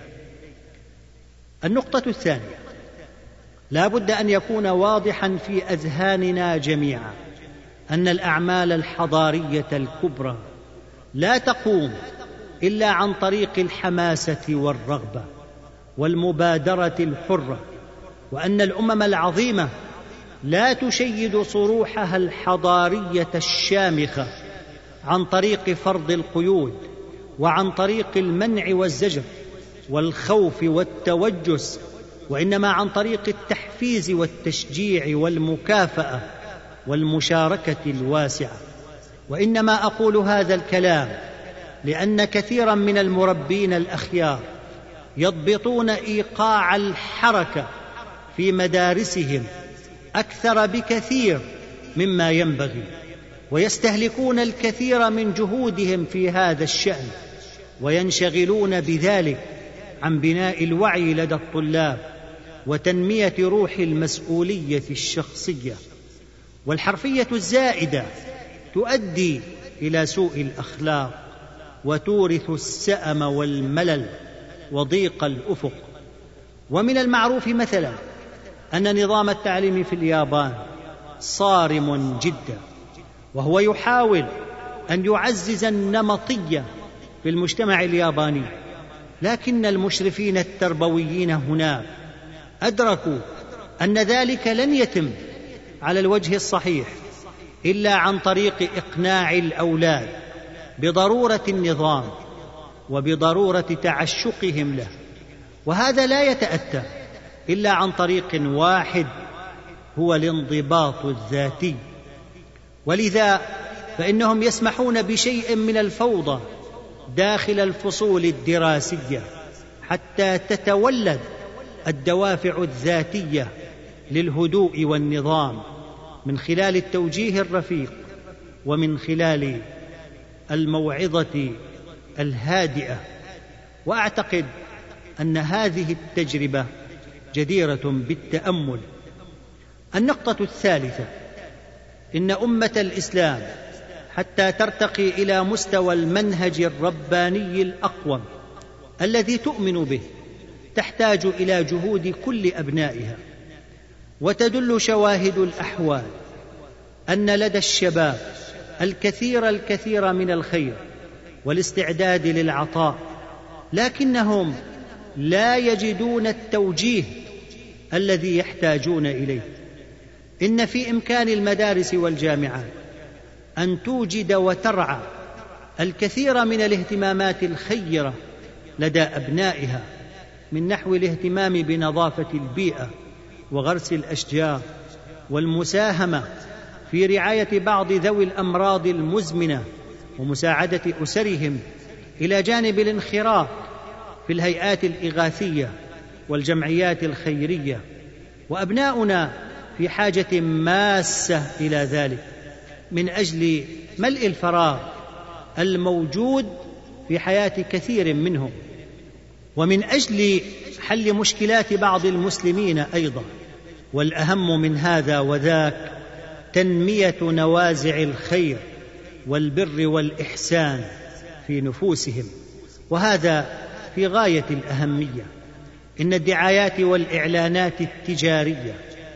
النقطة الثانية: لا بد أن يكون واضحا في أذهاننا جميعا أن الأعمال الحضارية الكبرى لا تقوم إلا عن طريق الحماسة والرغبة والمبادرة الحرة، وأن الأمم العظيمة لا تشيد صروحها الحضارية الشامخة عن طريق فرض القيود وعن طريق المنع والزجر والخوف والتوجس، وإنما عن طريق التحفيز والتشجيع والمكافأة والمشاركة الواسعة. وإنما أقول هذا الكلام لأن كثيرا من المربين الأخيار يضبطون إيقاع الحركة في مدارسهم أكثر بكثير مما ينبغي، ويستهلكون الكثير من جهودهم في هذا الشأن، وينشغلون بذلك عن بناء الوعي لدى الطلاب وتنمية روح المسؤولية الشخصية. والحرفية الزائدة تؤدي إلى سوء الأخلاق وتورث السأم والملل وضيق الأفق. ومن المعروف مثلا أن نظام التعليم في اليابان صارم جدا، وهو يحاول أن يعزز النمطية في المجتمع الياباني، لكن المشرفين التربويين هناك أدركوا أن ذلك لن يتم على الوجه الصحيح إلا عن طريق إقناع الأولاد بضرورة النظام وبضرورة تعشقهم له، وهذا لا يتأتى إلا عن طريق واحد، هو الانضباط الذاتي. ولذا فإنهم يسمحون بشيء من الفوضى داخل الفصول الدراسية حتى تتولد الدوافع الذاتية للهدوء والنظام من خلال التوجيه الرفيق ومن خلال الموعظة الهادئة. وأعتقد أن هذه التجربة جديرة بالتأمل. النقطة الثالثة: إن أمة الإسلام حتى ترتقي إلى مستوى المنهج الرباني الأقوم الذي تؤمن به تحتاج إلى جهود كل أبنائها. وتدل شواهد الأحوال أن لدى الشباب الكثير من الخير والاستعداد للعطاء، لكنهم لا يجدون التوجيه الذي يحتاجون إليه. إن في إمكان المدارس والجامعات أن توجد وترعى الكثير من الاهتمامات الخيرة لدى أبنائها، من نحو الاهتمام بنظافة البيئة وغرس الأشجار والمساهمة في رعاية بعض ذوي الأمراض المزمنة ومساعدة أسرهم، إلى جانب الانخراط في الهيئات الإغاثية والجمعيات الخيرية. وأبناؤنا في حاجة ماسة إلى ذلك من أجل ملء الفراغ الموجود في حياة كثير منهم، ومن أجل حل مشكلات بعض المسلمين أيضا. والأهم من هذا وذاك تنمية نوازع الخير والبر والإحسان في نفوسهم، وهذا في غاية الأهمية. إن الدعايات والإعلانات التجارية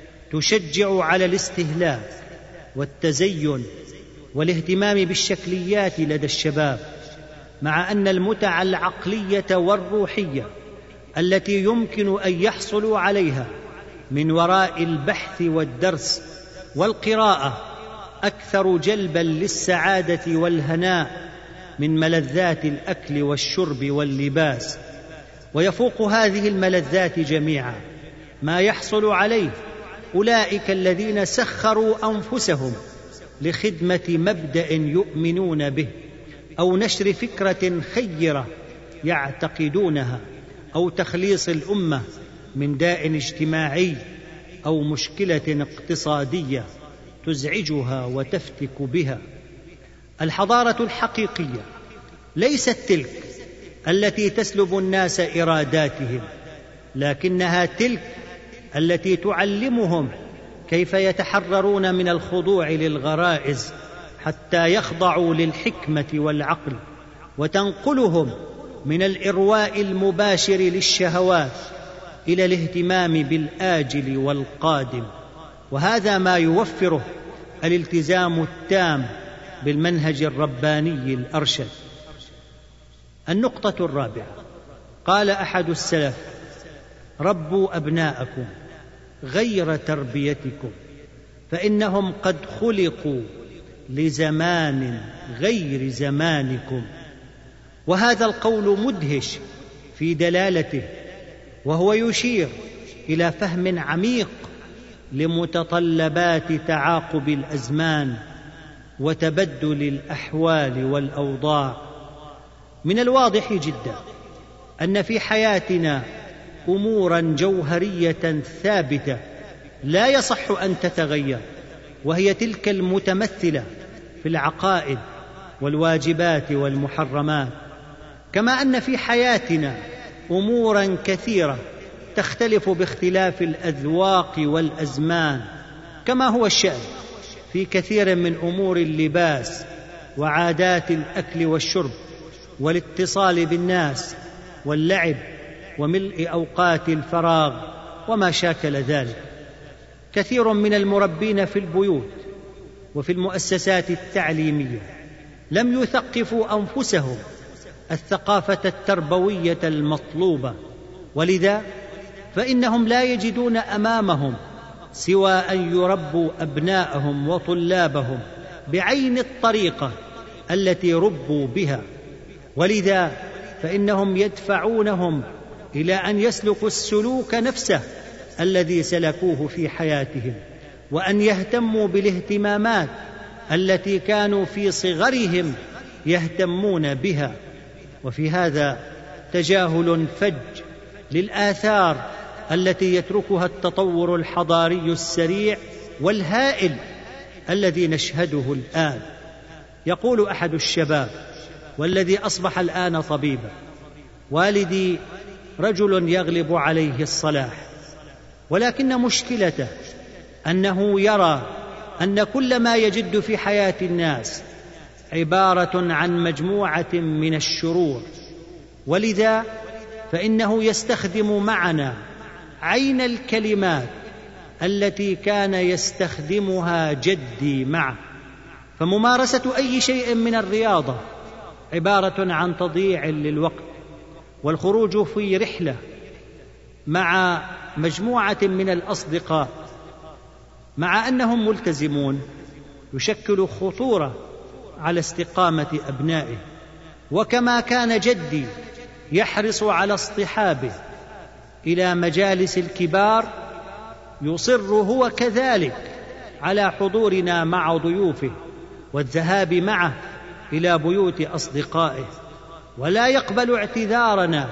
تشجع على الاستهلاك والتزين والاهتمام بالشكليات لدى الشباب، مع أن المتع العقلية والروحية التي يمكن أن يحصلوا عليها من وراء البحث والدرس والقراءة أكثر جلبا للسعادة والهناء من ملذات الأكل والشرب واللباس. ويفوق هذه الملذات جميعا ما يحصل عليه أولئك الذين سخروا أنفسهم لخدمة مبدأ يؤمنون به، أو نشر فكرة خيرة يعتقدونها، أو تخليص الأمة من داء اجتماعي أو مشكلة اقتصادية تزعجها وتفتك بها. الحضارة الحقيقية ليست تلك التي تسلب الناس إراداتهم، لكنها تلك التي تعلمهم كيف يتحررون من الخضوع للغرائز حتى يخضعوا للحكمة والعقل، وتنقلهم من الإرواء المباشر للشهوات إلى الاهتمام بالآجل والقادم. وهذا ما يوفره الالتزام التام بالمنهج الرباني الأرشد. النقطة الرابعة: قال أحد السلف: ربوا أبناءكم غير تربيتكم، فإنهم قد خلقوا لزمان غير زمانكم. وهذا القول مدهش في دلالته، وهو يشير إلى فهم عميق لمتطلبات تعاقب الأزمان وتبدل الأحوال والأوضاع. من الواضح جدا أن في حياتنا أمورا جوهرية ثابتة لا يصح أن تتغير، وهي تلك المتمثلة في العقائد والواجبات والمحرمات. كما أن في حياتنا أموراً كثيرة تختلف باختلاف الأذواق والأزمان، كما هو الشأن في كثير من أمور اللباس وعادات الأكل والشرب والاتصال بالناس واللعب وملء أوقات الفراغ وما شاكل ذلك. كثير من المربين في البيوت وفي المؤسسات التعليمية لم يثقفوا أنفسهم الثقافة التربوية المطلوبة، ولذا فإنهم لا يجدون أمامهم سوى أن يربوا أبناءهم وطلابهم بعين الطريقة التي ربوا بها، ولذا فإنهم يدفعونهم إلى أن يسلكوا السلوك نفسه الذي سلكوه في حياتهم، وأن يهتموا بالاهتمامات التي كانوا في صغرهم يهتمون بها. وفي هذا تجاهل فج للآثار التي يتركها التطور الحضاري السريع والهائل الذي نشهده الآن. يقول أحد الشباب والذي أصبح الآن طبيبا: والدي رجل يغلب عليه الصلاح، ولكن مشكلته أنه يرى أن كل ما يجد في حياة الناس عبارة عن مجموعة من الشرور، ولذا فإنه يستخدم معنا عين الكلمات التي كان يستخدمها جدي معه. فممارسة أي شيء من الرياضة عبارة عن تضييع للوقت، والخروج في رحلة مع مجموعة من الأصدقاء مع أنهم ملتزمون يشكل خطورة على استقامة أبنائه. وكما كان جدي يحرص على اصطحابه إلى مجالس الكبار، يصر هو كذلك على حضورنا مع ضيوفه والذهاب معه إلى بيوت أصدقائه، ولا يقبل اعتذارنا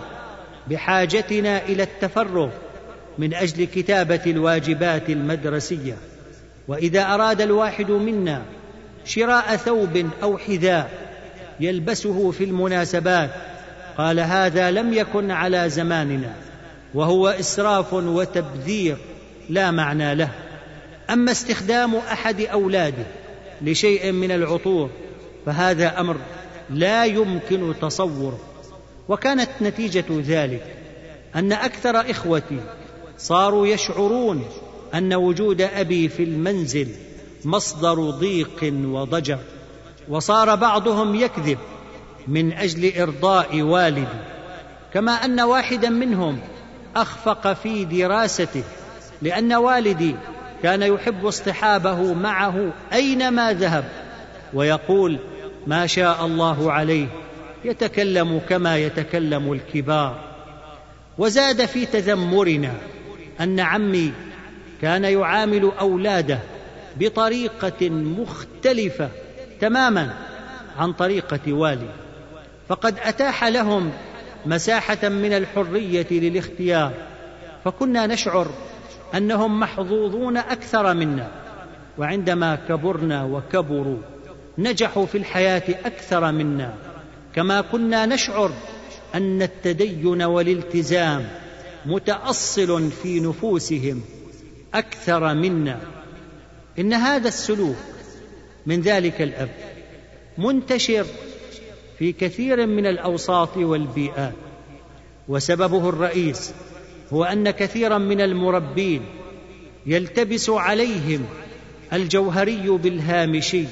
بحاجتنا إلى التفرغ من أجل كتابة الواجبات المدرسية. وإذا أراد الواحد منا شراء ثوب أو حذاء يلبسه في المناسبات قال: هذا لم يكن على زماننا، وهو إسراف وتبذير لا معنى له. أما استخدام أحد أولاده لشيء من العطور فهذا أمر لا يمكن تصوره. وكانت نتيجة ذلك أن أكثر إخوتي صاروا يشعرون أن وجود أبي في المنزل مصدر ضيق وضجر، وصار بعضهم يكذب من أجل إرضاء والدي، كما أن واحدا منهم أخفق في دراسته لأن والدي كان يحب اصطحابه معه أينما ذهب، ويقول: ما شاء الله عليه، يتكلم كما يتكلم الكبار. وزاد في تذمرنا أن عمي كان يعامل أولاده بطريقة مختلفة تماما عن طريقة والي، فقد أتاح لهم مساحة من الحرية للاختيار، فكنا نشعر أنهم محظوظون أكثر منا، وعندما كبرنا وكبروا نجحوا في الحياة أكثر منا، كما كنا نشعر أن التدين والالتزام متأصل في نفوسهم أكثر منا. إن هذا السلوك من ذلك الأب منتشر في كثير من الأوساط والبيئات، وسببه الرئيس هو أن كثيرا من المربين يلتبس عليهم الجوهري بالهامشي،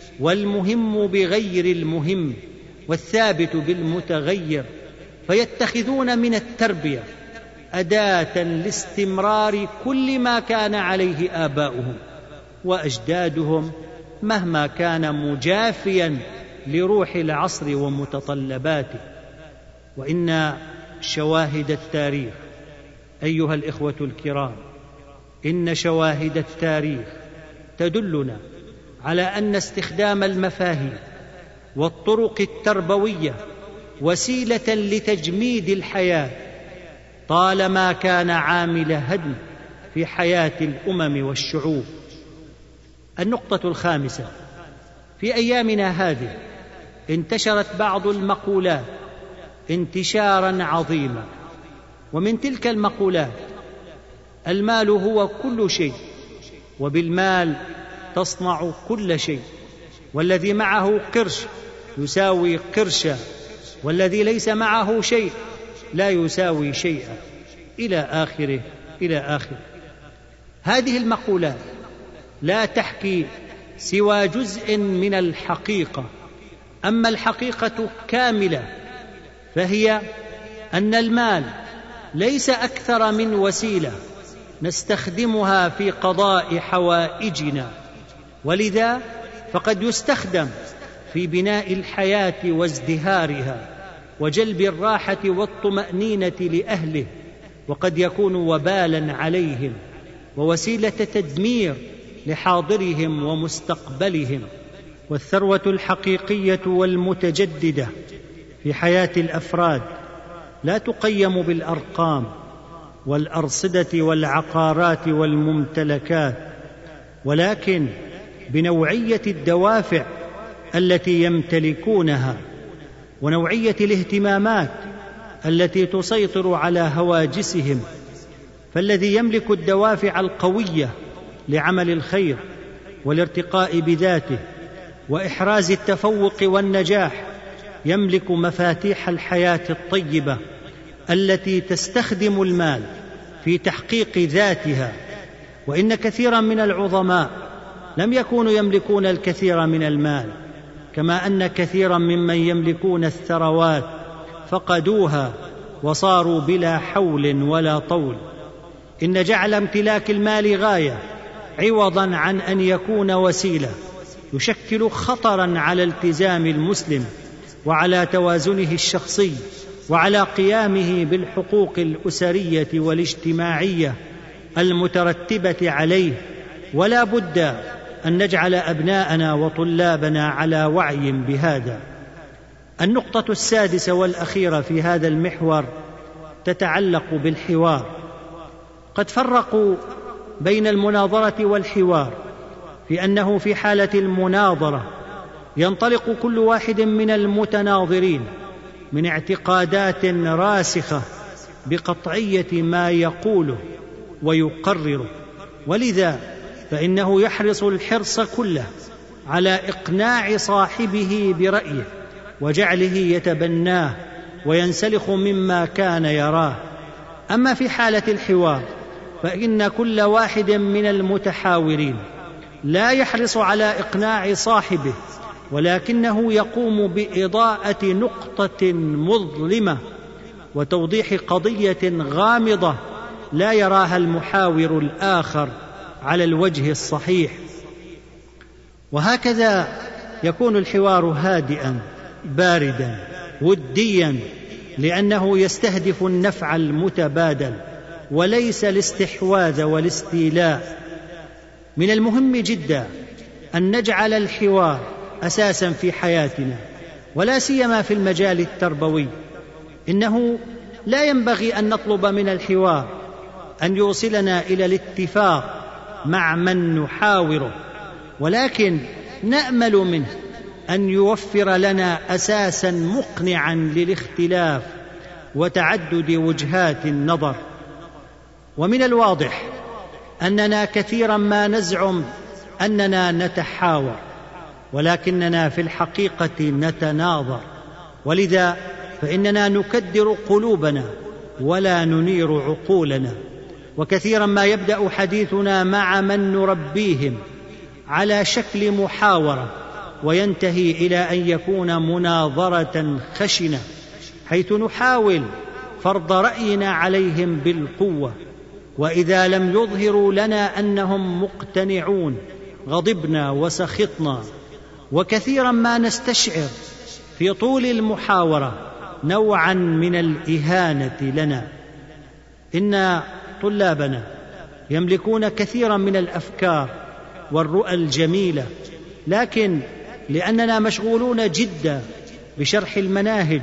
والمهم بغير المهم، والثابت بالمتغير، فيتخذون من التربية أداة لاستمرار كل ما كان عليه آباؤهم وأجدادهم مهما كان مجافيا لروح العصر ومتطلباته. وإن شواهد التاريخ أيها الإخوة الكرام، إن شواهد التاريخ تدلنا على أن استخدام المفاهيم والطرق التربوية وسيلة لتجميد الحياة طالما كان عامل هدم في حياة الأمم والشعوب. النقطة الخامسة: في أيامنا هذه انتشرت بعض المقولات انتشارا عظيما، ومن تلك المقولات: المال هو كل شيء، وبالمال تصنع كل شيء، والذي معه قرش يساوي قرشا، والذي ليس معه شيء لا يساوي شيئا، إلى آخره. هذه المقولات لا تحكي سوى جزء من الحقيقة، أما الحقيقة كاملة فهي أن المال ليس أكثر من وسيلة نستخدمها في قضاء حوائجنا، ولذا فقد يستخدم في بناء الحياة وازدهارها وجلب الراحة والطمأنينة لأهله، وقد يكون وبالا عليهم ووسيلة تدمير لحاضرهم ومستقبلهم. والثروة الحقيقية والمتجددة في حياة الأفراد لا تقيم بالأرقام والأرصدة والعقارات والممتلكات، ولكن بنوعية الدوافع التي يمتلكونها، ونوعية الاهتمامات التي تسيطر على هواجسهم. فالذي يملك الدوافع القوية لعمل الخير والارتقاء بذاته وإحراز التفوق والنجاح يملك مفاتيح الحياة الطيبة التي تستخدم المال في تحقيق ذاتها. وإن كثيرا من العظماء لم يكونوا يملكون الكثير من المال، كما أن كثيرا ممن يملكون الثروات فقدوها وصاروا بلا حول ولا طول. إن جعل امتلاك المال غاية عوضا عن أن يكون وسيلة يشكل خطرا على التزام المسلم وعلى توازنه الشخصي وعلى قيامه بالحقوق الأسرية والاجتماعية المترتبة عليه. ولا بد أن نجعل أبناءنا وطلابنا على وعي بهذا. النقطة السادسة والأخيرة في هذا المحور تتعلق بالحوار. قد فرقوا بين المناظرة والحوار في أنه في حالة المناظرة ينطلق كل واحد من المتناظرين من اعتقادات راسخة بقطعية ما يقوله ويقرره، ولذا فإنه يحرص الحرص كله على إقناع صاحبه برأيه وجعله يتبناه وينسلخ مما كان يراه. أما في حالة الحوار فإن كل واحد من المتحاورين لا يحرص على إقناع صاحبه، ولكنه يقوم بإضاءة نقطة مظلمة وتوضيح قضية غامضة لا يراها المحاور الآخر على الوجه الصحيح. وهكذا يكون الحوار هادئا باردا وديا، لأنه يستهدف النفع المتبادل وليس الاستحواذ والاستيلاء. من المهم جدا أن نجعل الحوار أساسا في حياتنا، ولا سيما في المجال التربوي. إنه لا ينبغي أن نطلب من الحوار أن يوصلنا إلى الاتفاق مع من نحاوره، ولكن نأمل منه أن يوفر لنا أساسا مقنعا للاختلاف وتعدد وجهات النظر. ومن الواضح أننا كثيرا ما نزعم أننا نتحاور، ولكننا في الحقيقة نتناظر، ولذا فإننا نكدر قلوبنا ولا ننير عقولنا. وكثيرا ما يبدأ حديثنا مع من نربيهم على شكل محاورة وينتهي إلى أن يكون مناظرة خشنة، حيث نحاول فرض رأينا عليهم بالقوة، وإذا لم يظهروا لنا أنهم مقتنعون غضبنا وسخطنا. وكثيرا ما نستشعر في طول المحاورة نوعا من الإهانة لنا. إن طلابنا يملكون كثيرا من الأفكار والرؤى الجميلة، لكن لأننا مشغولون جدا بشرح المناهج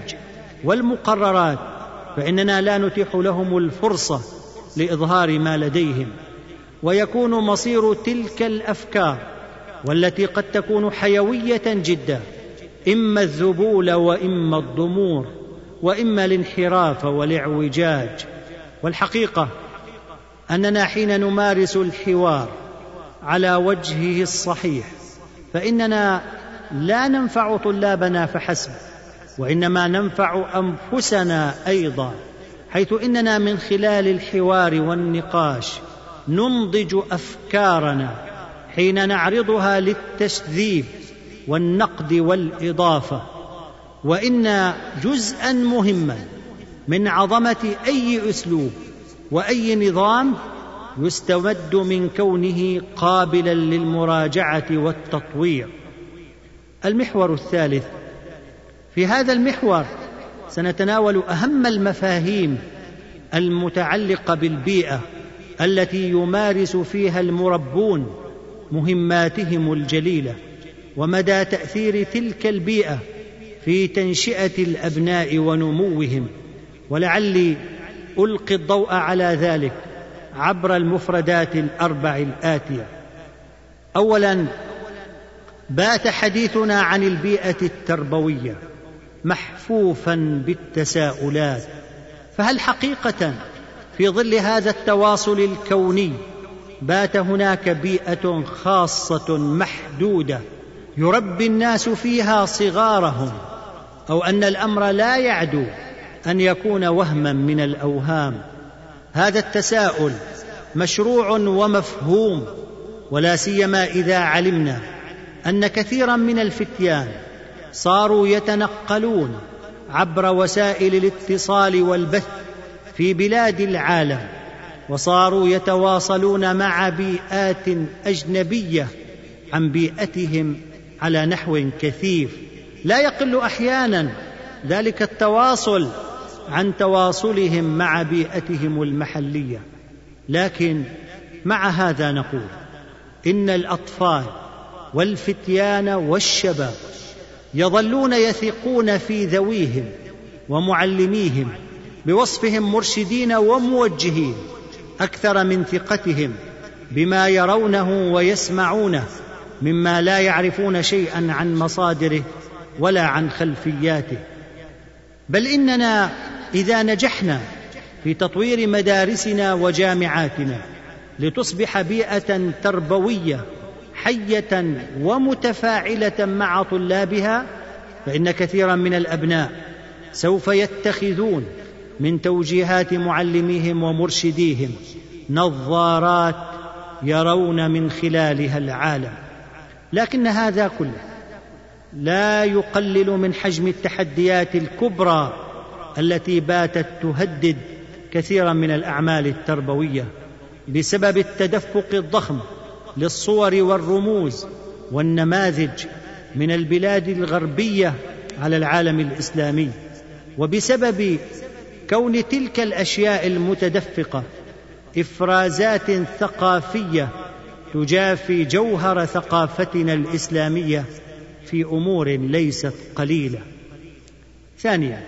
والمقررات فإننا لا نتيح لهم الفرصة لإظهار ما لديهم. ويكون مصير تلك الأفكار والتي قد تكون حيوية جدا إما الذبول وإما الضمور وإما الانحراف والاعوجاج. والحقيقة أننا حين نمارس الحوار على وجهه الصحيح فإننا لا ننفع طلابنا فحسب، وإنما ننفع أنفسنا أيضا، حيث إننا من خلال الحوار والنقاش ننضج أفكارنا حين نعرضها للتشذيب والنقد والإضافة. وإن جزءا مهما من عظمة أي أسلوب وأي نظام يستمد من كونه قابلا للمراجعة والتطوير. المحور الثالث، في هذا المحور سنتناول أهم المفاهيم المتعلقة بالبيئة التي يمارس فيها المربون مهماتهم الجليلة، ومدى تأثير تلك البيئة في تنشئة الأبناء ونموهم. ولعلي ألقي الضوء على ذلك عبر المفردات الأربع الآتية. أولاً، بات حديثنا عن البيئة التربوية محفوفاً بالتساؤلات، فهل حقيقة في ظل هذا التواصل الكوني بات هناك بيئة خاصة محدودة يربي الناس فيها صغارهم، أو أن الأمر لا يعدو أن يكون وهما من الأوهام؟ هذا التساؤل مشروع ومفهوم، ولا سيما إذا علمنا أن كثيرا من الفتيان صاروا يتنقلون عبر وسائل الاتصال والبث في بلاد العالم، وصاروا يتواصلون مع بيئات أجنبية عن بيئتهم على نحو كثيف. لا يقل أحيانا ذلك التواصل عن تواصلهم مع بيئتهم المحلية. لكن مع هذا نقول إن الأطفال والفتيان والشباب يظلون يثقون في ذويهم ومعلميهم بوصفهم مرشدين وموجهين أكثر من ثقتهم بما يرونه ويسمعونه مما لا يعرفون شيئا عن مصادره ولا عن خلفياته. بل إننا إذا نجحنا في تطوير مدارسنا وجامعاتنا لتصبح بيئة تربوية حية ومتفاعلة مع طلابها، فإن كثيرا من الأبناء سوف يتخذون من توجيهات معلميهم ومرشديهم نظارات يرون من خلالها العالم. لكن هذا كله لا يقلل من حجم التحديات الكبرى التي باتت تهدد كثيرا من الأعمال التربوية بسبب التدفق الضخم للصور والرموز والنماذج من البلاد الغربية على العالم الإسلامي، وبسبب كون تلك الأشياء المتدفقة إفرازات ثقافية تجافي جوهر ثقافتنا الإسلامية في أمور ليست قليلة. ثانيا،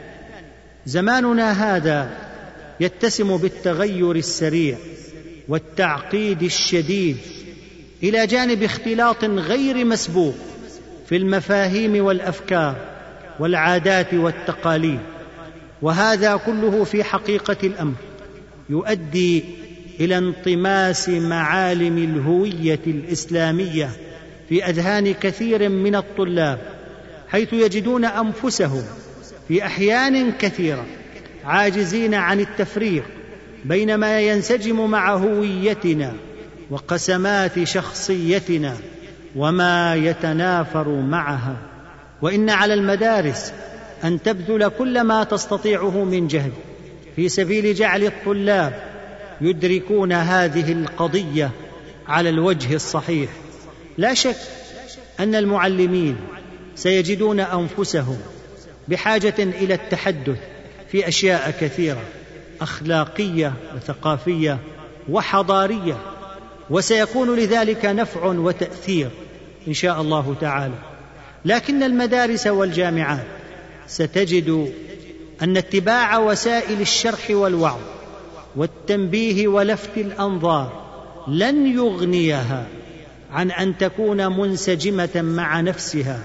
زماننا هذا يتسم بالتغير السريع والتعقيد الشديد، إلى جانب اختلاط غير مسبوق في المفاهيم والأفكار والعادات والتقاليد. وهذا كله في حقيقة الأمر يؤدي إلى انطماس معالم الهوية الإسلامية في أذهان كثير من الطلاب، حيث يجدون أنفسهم في أحيان كثيرة عاجزين عن التفريق بين ما ينسجم مع هويتنا وقسمات شخصيتنا وما يتنافر معها. وإن على المدارس أن تبذل كل ما تستطيعه من جهد في سبيل جعل الطلاب يدركون هذه القضية على الوجه الصحيح. لا شك أن المعلمين سيجدون أنفسهم بحاجة إلى التحدث في أشياء كثيرة أخلاقية وثقافية وحضارية، وسيكون لذلك نفع وتأثير إن شاء الله تعالى. لكن المدارس والجامعات ستجد أن اتباع وسائل الشرح والوعظ والتنبيه ولفت الأنظار لن يغنيها عن أن تكون منسجمة مع نفسها،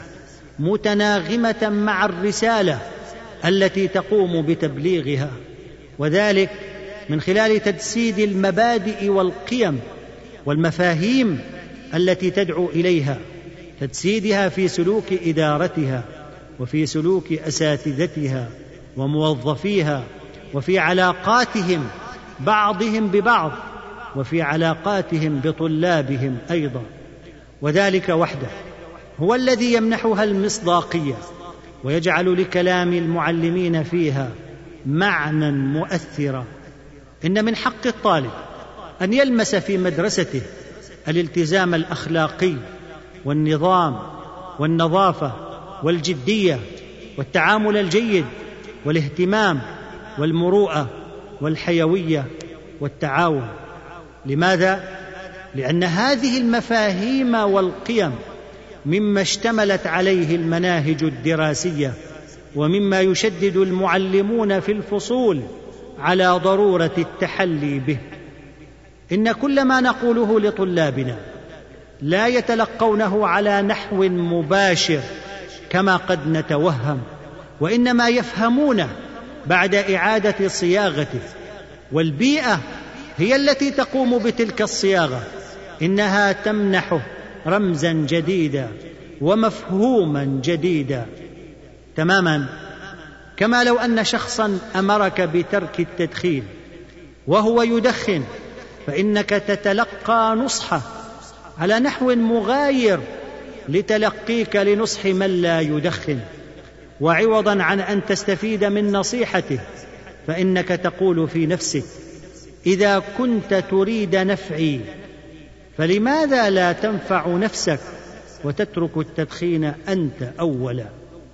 متناغمة مع الرسالة التي تقوم بتبليغها، وذلك من خلال تجسيد المبادئ والقيم والمفاهيم التي تدعو إليها، تجسيدها في سلوك إدارتها وفي سلوك أساتذتها وموظفيها، وفي علاقاتهم بعضهم ببعض، وفي علاقاتهم بطلابهم أيضا. وذلك وحده هو الذي يمنحها المصداقية ويجعل لكلام المعلمين فيها معنى مؤثرا. إن من حق الطالب أن يلمس في مدرسته الالتزام الأخلاقي والنظام والنظافة والجدية والتعامل الجيد والاهتمام والمروءة والحيوية والتعاون. لماذا؟ لأن هذه المفاهيم والقيم مما اشتملت عليه المناهج الدراسية، ومما يشدد المعلمون في الفصول على ضرورة التحلي به. إن كل ما نقوله لطلابنا لا يتلقونه على نحو مباشر كما قد نتوهم، وإنما يفهمونه بعد إعادة صياغته، والبيئة هي التي تقوم بتلك الصياغة. إنها تمنحه رمزا جديدا ومفهوما جديدا، تماما كما لو أن شخصا أمرك بترك التدخين وهو يدخن، فإنك تتلقى نصحه على نحو مغاير لتلقيك لنصح من لا يدخن، وعوضا عن أن تستفيد من نصيحته فإنك تقول في نفسك: إذا كنت تريد نفعي فلماذا لا تنفع نفسك وتترك التدخين أنت أولا؟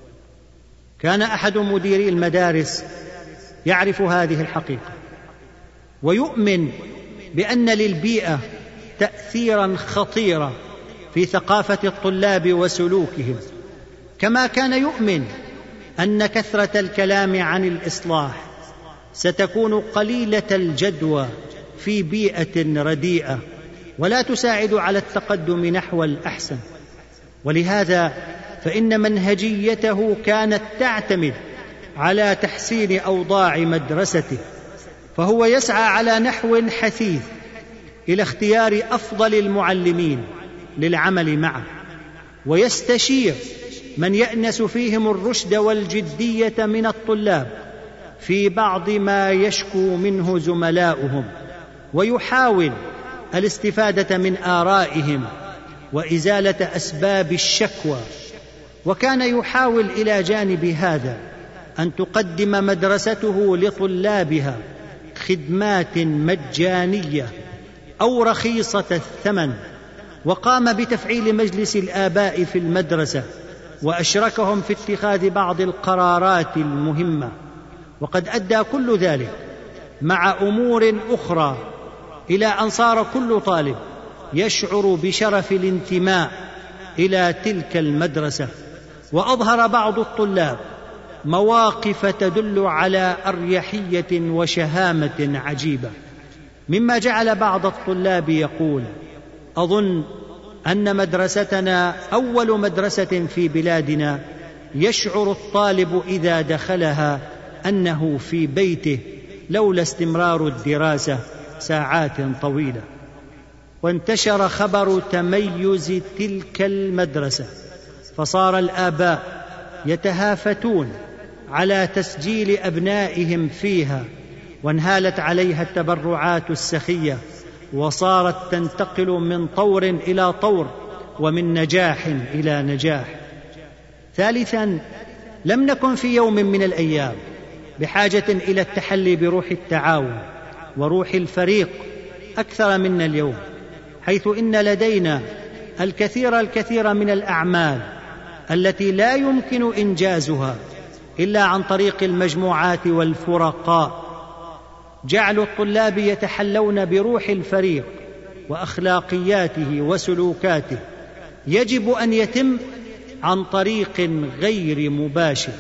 كان أحد مديري المدارس يعرف هذه الحقيقة، ويؤمن بأن للبيئة تأثيرا خطيرا في ثقافة الطلاب وسلوكهم، كما كان يؤمن أن كثرة الكلام عن الإصلاح ستكون قليلة الجدوى في بيئة رديئة ولا تساعد على التقدم نحو الأحسن. ولهذا فإن منهجيته كانت تعتمد على تحسين أوضاع مدرسته، فهو يسعى على نحو حثيث إلى اختيار أفضل المعلمين للعمل معه، ويستشير من يأنس فيهم الرشد والجدية من الطلاب في بعض ما يشكو منه زملاؤهم، ويحاول الاستفادة من آرائهم وإزالة أسباب الشكوى. وكان يحاول إلى جانب هذا أن تقدم مدرسته لطلابها خدمات مجانية أو رخيصة الثمن، وقام بتفعيل مجلس الآباء في المدرسة وأشركهم في اتخاذ بعض القرارات المهمة. وقد أدى كل ذلك مع أمور أخرى إلى أن صار كل طالب يشعر بشرف الانتماء إلى تلك المدرسة. وأظهر بعض الطلاب مواقف تدل على أريحية وشهامة عجيبة، مما جعل بعض الطلاب يقول: أظن أن مدرستنا أول مدرسة في بلادنا يشعر الطالب إذا دخلها أنه في بيته لولا استمرار الدراسة ساعات طويلة. وانتشر خبر تميز تلك المدرسة، فصار الآباء يتهافتون على تسجيل أبنائهم فيها، وانهالت عليها التبرعات السخية، وصارت تنتقل من طور إلى طور ومن نجاح إلى نجاح. ثالثا، لم نكن في يوم من الأيام بحاجة إلى التحلي بروح التعاون وروح الفريق أكثر منا اليوم، حيث إن لدينا الكثير من الأعمال التي لا يمكن إنجازها إلا عن طريق المجموعات والفرقاء. جعل الطلاب يتحلون بروح الفريق وأخلاقياته وسلوكاته يجب أن يتم عن طريق غير مباشر،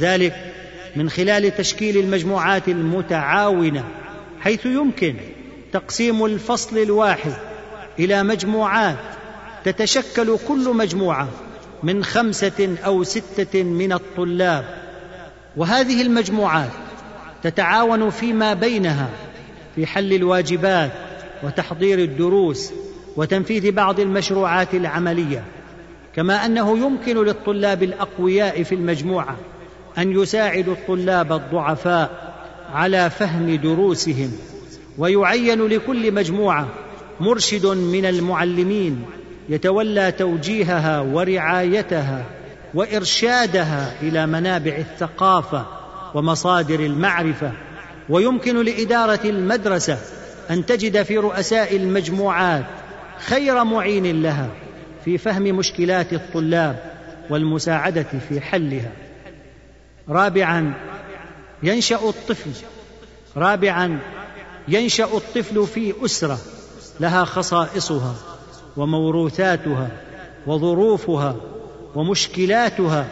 وذلك من خلال تشكيل المجموعات المتعاونة، حيث يمكن تقسيم الفصل الواحد إلى مجموعات تتشكل كل مجموعة من 5 أو 6 من الطلاب، وهذه المجموعات تتعاون فيما بينها في حل الواجبات وتحضير الدروس وتنفيذ بعض المشروعات العملية. كما أنه يمكن للطلاب الأقوياء في المجموعة أن يساعدوا الطلاب الضعفاء على فهم دروسهم، ويعين لكل مجموعة مرشد من المعلمين يتولى توجيهها ورعايتها وإرشادها إلى منابع الثقافة ومصادر المعرفة. ويمكن لإدارة المدرسة أن تجد في رؤساء المجموعات خير معين لها في فهم مشكلات الطلاب والمساعدة في حلها. رابعاً، ينشأ الطفل في أسرة لها خصائصها وموروثاتها وظروفها ومشكلاتها،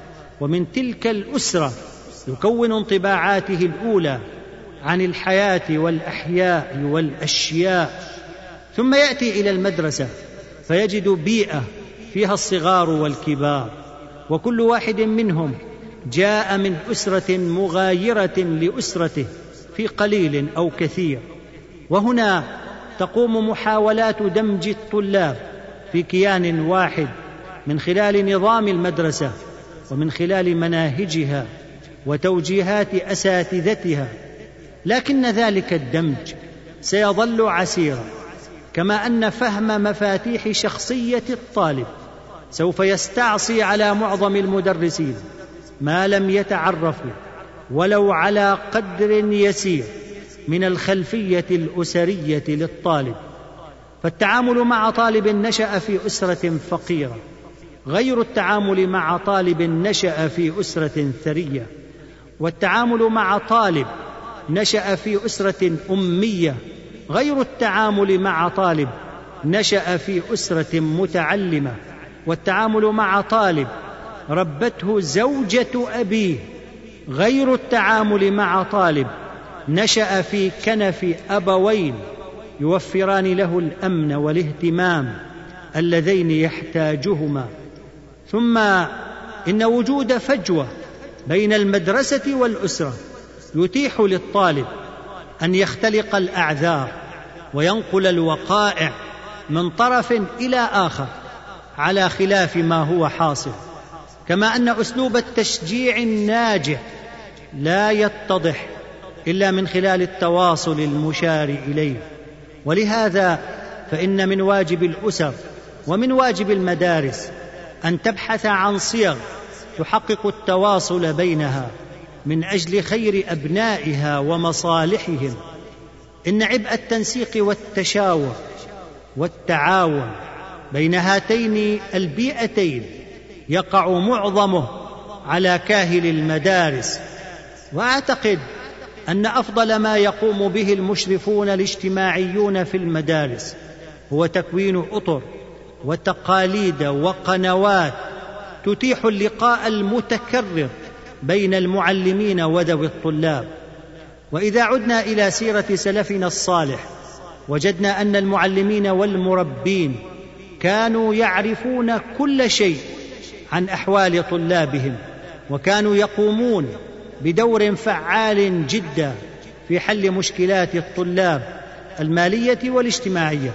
ومن تلك الأسرة يكون انطباعاته الأولى عن الحياة والأحياء والأشياء، ثم يأتي إلى المدرسة فيجد بيئة فيها الصغار والكبار، وكل واحد منهم جاء من أسرة مغايرة لأسرته في قليل أو كثير. وهنا تقوم محاولات دمج الطلاب في كيان واحد من خلال نظام المدرسة ومن خلال مناهجها وتوجيهات أساتذتها، لكن ذلك الدمج سيظل عسيرا، كما أن فهم مفاتيح شخصية الطالب سوف يستعصي على معظم المدرسين ما لم يتعرفوا ولو على قدر يسير من الخلفية الأسرية للطالب. فالتعامل مع طالب نشأ في أسرة فقيرة غير التعامل مع طالب نشأ في أسرة ثرية، والتعامل مع طالب نشأ في أسرة أمية غير التعامل مع طالب نشأ في أسرة متعلمة، والتعامل مع طالب ربته زوجة أبيه غير التعامل مع طالب نشأ في كنف أبوين يوفران له الأمن والاهتمام اللذين يحتاجهما. ثم إن وجود فجوة بين المدرسة والأسرة يتيح للطالب أن يختلق الأعذار وينقل الوقائع من طرف إلى آخر على خلاف ما هو حاصل، كما أن أسلوب التشجيع الناجح لا يتضح إلا من خلال التواصل المشار إليه. ولهذا فإن من واجب الأسر ومن واجب المدارس أن تبحث عن صيغ تحقق التواصل بينها من أجل خير أبنائها ومصالحهم. إن عبء التنسيق والتشاور والتعاون بين هاتين البيئتين يقع معظمه على كاهل المدارس، وأعتقد أن أفضل ما يقوم به المشرفون الاجتماعيون في المدارس هو تكوين أطر وتقاليد وقنوات تتيح اللقاء المتكرر بين المعلمين وذوي الطلاب. وإذا عدنا إلى سيرة سلفنا الصالح وجدنا أن المعلمين والمربين كانوا يعرفون كل شيء عن أحوال طلابهم، وكانوا يقومون بدور فعال جدا في حل مشكلات الطلاب المالية والاجتماعية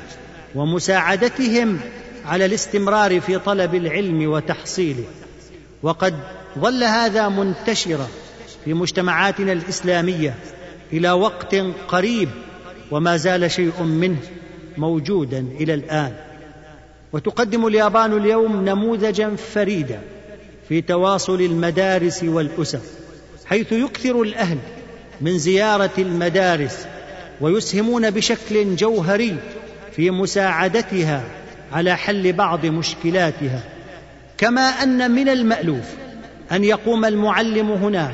ومساعدتهم على الاستمرار في طلب العلم وتحصيله. وقد ظل هذا منتشرا في مجتمعاتنا الإسلامية إلى وقت قريب، وما زال شيء منه موجودا إلى الآن. وتقدم اليابان اليوم نموذجا فريدا في تواصل المدارس والأسر، حيث يكثر الأهل من زيارة المدارس ويسهمون بشكل جوهري في مساعدتها على حل بعض مشكلاتها. كما أن من المألوف أن يقوم المعلم هناك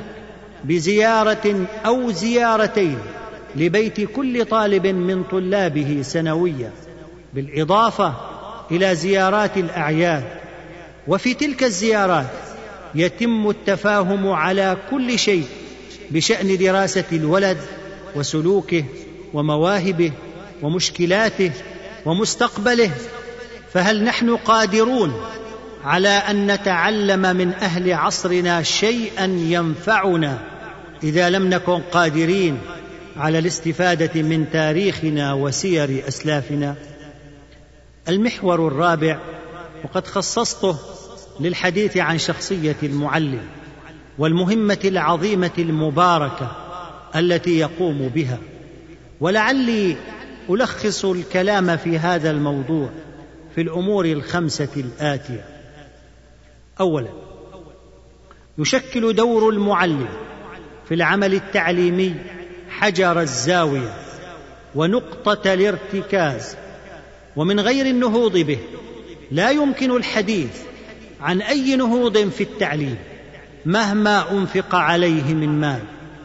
بزيارة أو زيارتين لبيت كل طالب من طلابه سنويا، بالإضافة إلى زيارات الأعياد. وفي تلك الزيارات يتم التفاهم على كل شيء بشأن دراسة الولد وسلوكه ومواهبه ومشكلاته ومستقبله، فهل نحن قادرون على أن نتعلم من أهل عصرنا شيئا ينفعنا إذا لم نكن قادرين على الاستفادة من تاريخنا وسير أسلافنا؟ المحور الرابع، وقد خصصته للحديث عن شخصية المعلم والمهمة العظيمة المباركة التي يقوم بها، ولعلي ألخص الكلام في هذا الموضوع في الأمور الخمسة الآتية. أولا، يشكل دور المعلم في العمل التعليمي حجر الزاوية ونقطة الارتكاز، ومن غير النهوض به لا يمكن الحديث عن أي نهوض في التعليم مهما أنفق عليه من مال.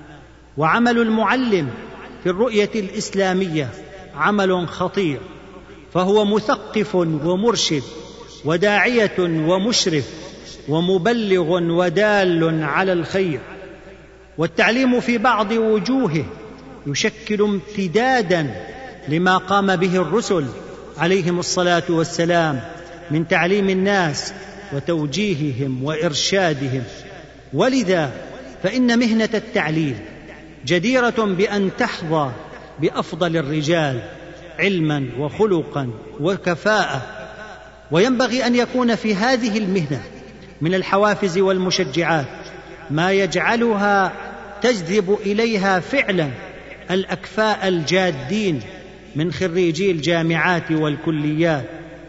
وعمل المعلم في الرؤية الإسلامية عمل خطير، فهو مثقف ومرشد وداعية ومشرف ومبلغ ودال على الخير. والتعليم في بعض وجوهه يشكل امتدادا لما قام به الرسل عليهم الصلاة والسلام من تعليم الناس وتوجيههم وإرشادهم. ولذا فإن مهنة التعليم جديرة بأن تحظى بأفضل الرجال علما وخلقا وكفاءة، وينبغي أن يكون في هذه المهنة من الحوافز والمشجعات ما يجعلها تجذب إليها فعلا الأكفاء الجادين من خريجي الجامعات والكليات.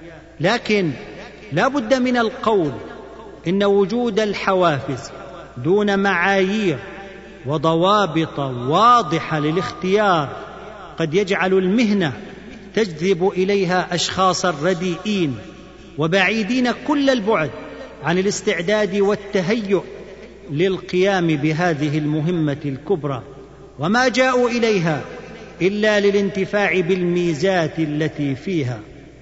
لكن لا بد من القول إن وجود الحوافز دون معايير وضوابط واضحة للاختيار قد يجعل المهنة تجذب إليها أشخاصا رديئين وبعيدين كل البعد عن الاستعداد والتهيؤ للقيام بهذه المهمة الكبرى، وما جاءوا إليها إلا للانتفاع بالميزات التي فيها.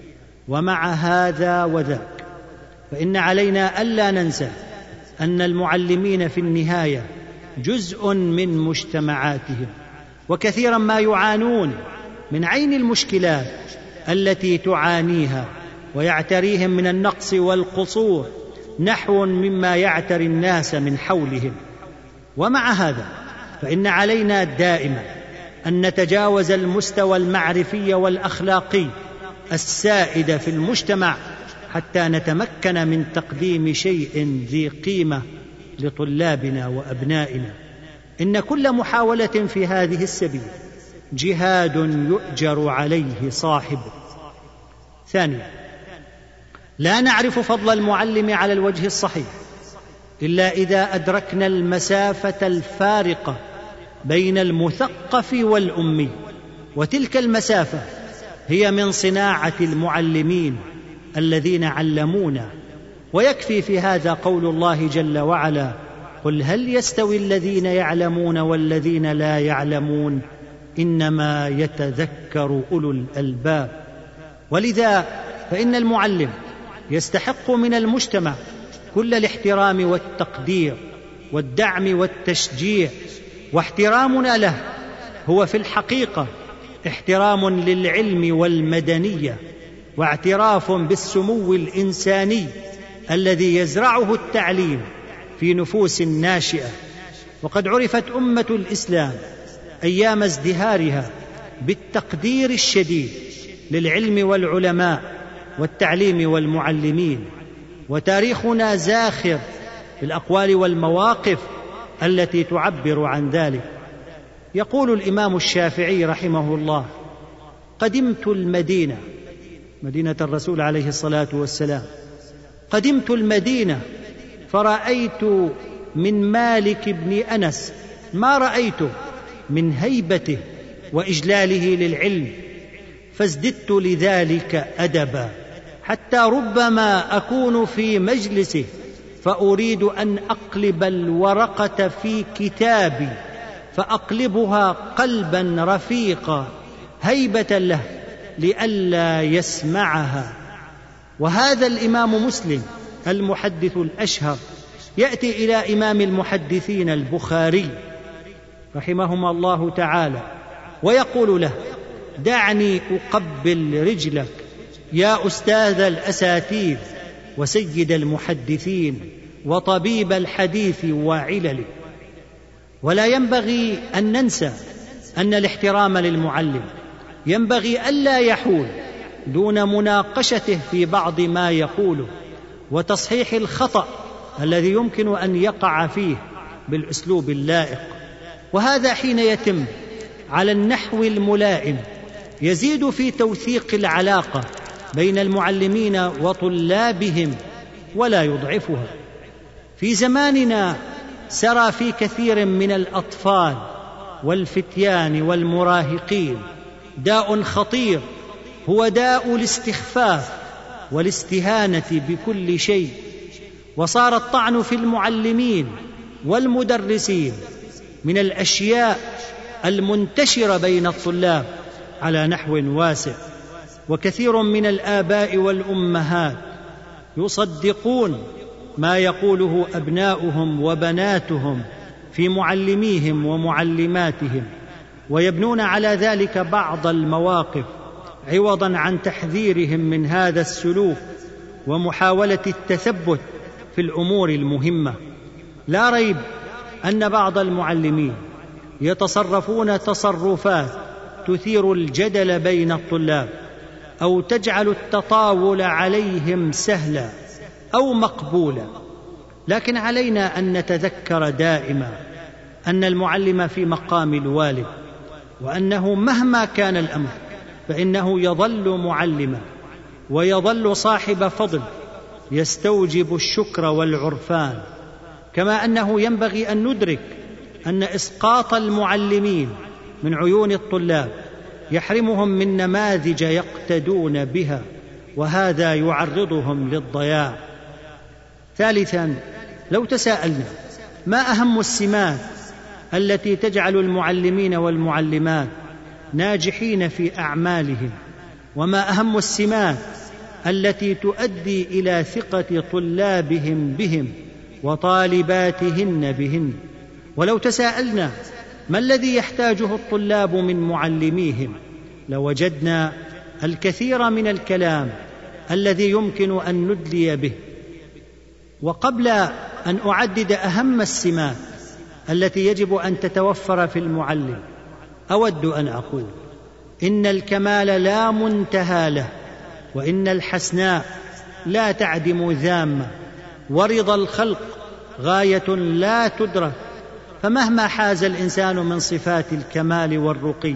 ومع هذا وذاك فإن علينا ألا ننسى أن المعلمين في النهاية جزء من مجتمعاتهم، وكثيرا ما يعانون من عين المشكلات التي تعانيها ويعتريهم من النقص والقصور نحو مما يعتري الناس من حولهم. ومع هذا فإن علينا دائما أن نتجاوز المستوى المعرفي والأخلاقي السائد في المجتمع حتى نتمكن من تقديم شيء ذي قيمة لطلابنا وأبنائنا. إن كل محاولة في هذه السبيل جهاد يؤجر عليه صاحبه. ثانيا، لا نعرف فضل المعلم على الوجه الصحيح إلا إذا أدركنا المسافة الفارقة بين المثقف والأمي، وتلك المسافة هي من صناعة المعلمين الذين علمونا. ويكفي في هذا قول الله جل وعلا: قل هل يستوي الذين يعلمون والذين لا يعلمون إنما يتذكر أولو الألباب. ولذا فإن المعلم يستحق من المجتمع كل الاحترام والتقدير والدعم والتشجيع، واحترامنا له هو في الحقيقة احترام للعلم والمدنية، واعتراف بالسمو الإنساني الذي يزرعه التعليم في نفوس ناشئة. وقد عرفت أمة الإسلام أيام ازدهارها بالتقدير الشديد للعلم والعلماء والتعليم والمعلمين، وتاريخنا زاخر بالأقوال والمواقف التي تعبر عن ذلك. يقول الإمام الشافعي رحمه الله: قدمت المدينة، مدينة الرسول عليه الصلاة والسلام، قدمت المدينة فرأيت من مالك بن أنس ما رأيته من هيبته وإجلاله للعلم، فازددت لذلك أدبا، حتى ربما أكون في مجلسه فأريد أن أقلب الورقة في كتابي فأقلبها قلبا رفيقا هيبة له لئلا يسمعها. وهذا الإمام مسلم المحدث الأشهر يأتي إلى إمام المحدثين البخاري رحمهما الله تعالى ويقول له: دعني أقبل رجلك يا أستاذ الأساتيذ وسيد المحدثين وطبيب الحديث وعلله. ولا ينبغي أن ننسى أن الاحترام للمعلم ينبغي ألا يحول دون مناقشته في بعض ما يقوله وتصحيح الخطأ الذي يمكن أن يقع فيه بالأسلوب اللائق، وهذا حين يتم على النحو الملائم يزيد في توثيق العلاقة بين المعلمين وطلابهم ولا يضعفها. في زماننا سرى في كثير من الأطفال والفتيان والمراهقين داء خطير، هو داء الاستخفاف والاستهانة بكل شيء، وصار الطعن في المعلمين والمدرسين من الأشياء المنتشرة بين الطلاب على نحو واسع. وكثير من الآباء والأمهات يصدقون ما يقوله أبناؤهم وبناتهم في معلميهم ومعلماتهم، ويبنون على ذلك بعض المواقف عوضا عن تحذيرهم من هذا السلوك ومحاولة التثبت في الأمور المهمة. لا ريب أن بعض المعلمين يتصرفون تصرفات تثير الجدل بين الطلاب أو تجعل التطاول عليهم سهلا أو مقبولا، لكن علينا أن نتذكر دائما أن المعلم في مقام الوالد، وأنه مهما كان الأمر فإنه يظل معلما ويظل صاحب فضل يستوجب الشكر والعرفان. كما أنه ينبغي أن ندرك أن إسقاط المعلمين من عيون الطلاب يحرمهم من نماذج يقتدون بها، وهذا يعرضهم للضياع. ثالثا، لو تساءلنا ما أهم السمات التي تجعل المعلمين والمعلمات ناجحين في أعمالهم، وما أهم السمات التي تؤدي إلى ثقة طلابهم بهم وطالباتهن بهن، ولو تساءلنا ما الذي يحتاجه الطلاب من معلميهم لوجدنا الكثير من الكلام الذي يمكن أن ندلي به. وقبل أن أعدد أهم السمات التي يجب أن تتوفر في المعلم، أود أن أقول إن الكمال لا منتهى له، وإن الحسناء لا تعدم ذامة، ورضا الخلق غاية لا تدرك. فمهما حاز الإنسان من صفات الكمال والرقي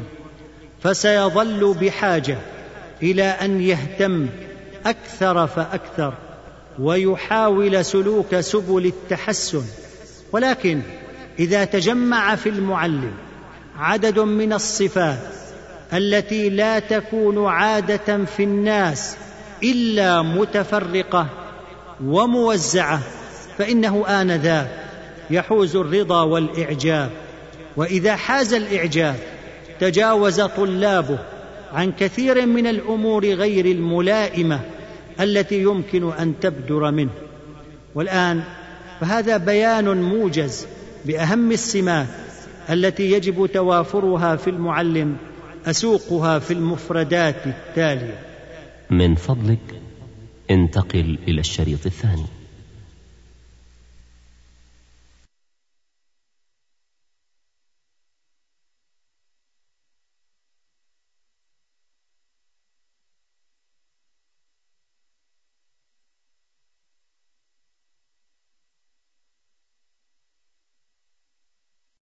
فسيظل بحاجة إلى أن يهتم أكثر فأكثر ويحاول سلوك سبل التحسن. ولكن إذا تجمع في المعلم عدد من الصفات التي لا تكون عادة في الناس إلا متفرقة وموزعة، فإنه آنذاك يحوز الرضا والإعجاب. وإذا حاز الإعجاب تجاوز طلابه عن كثير من الأمور غير الملائمة التي يمكن أن تبدر منه. والآن فهذا بيان موجز بأهم السمات التي يجب توافرها في المعلم، أسوقها في المفردات التالية. من فضلك انتقل إلى الشريط الثاني.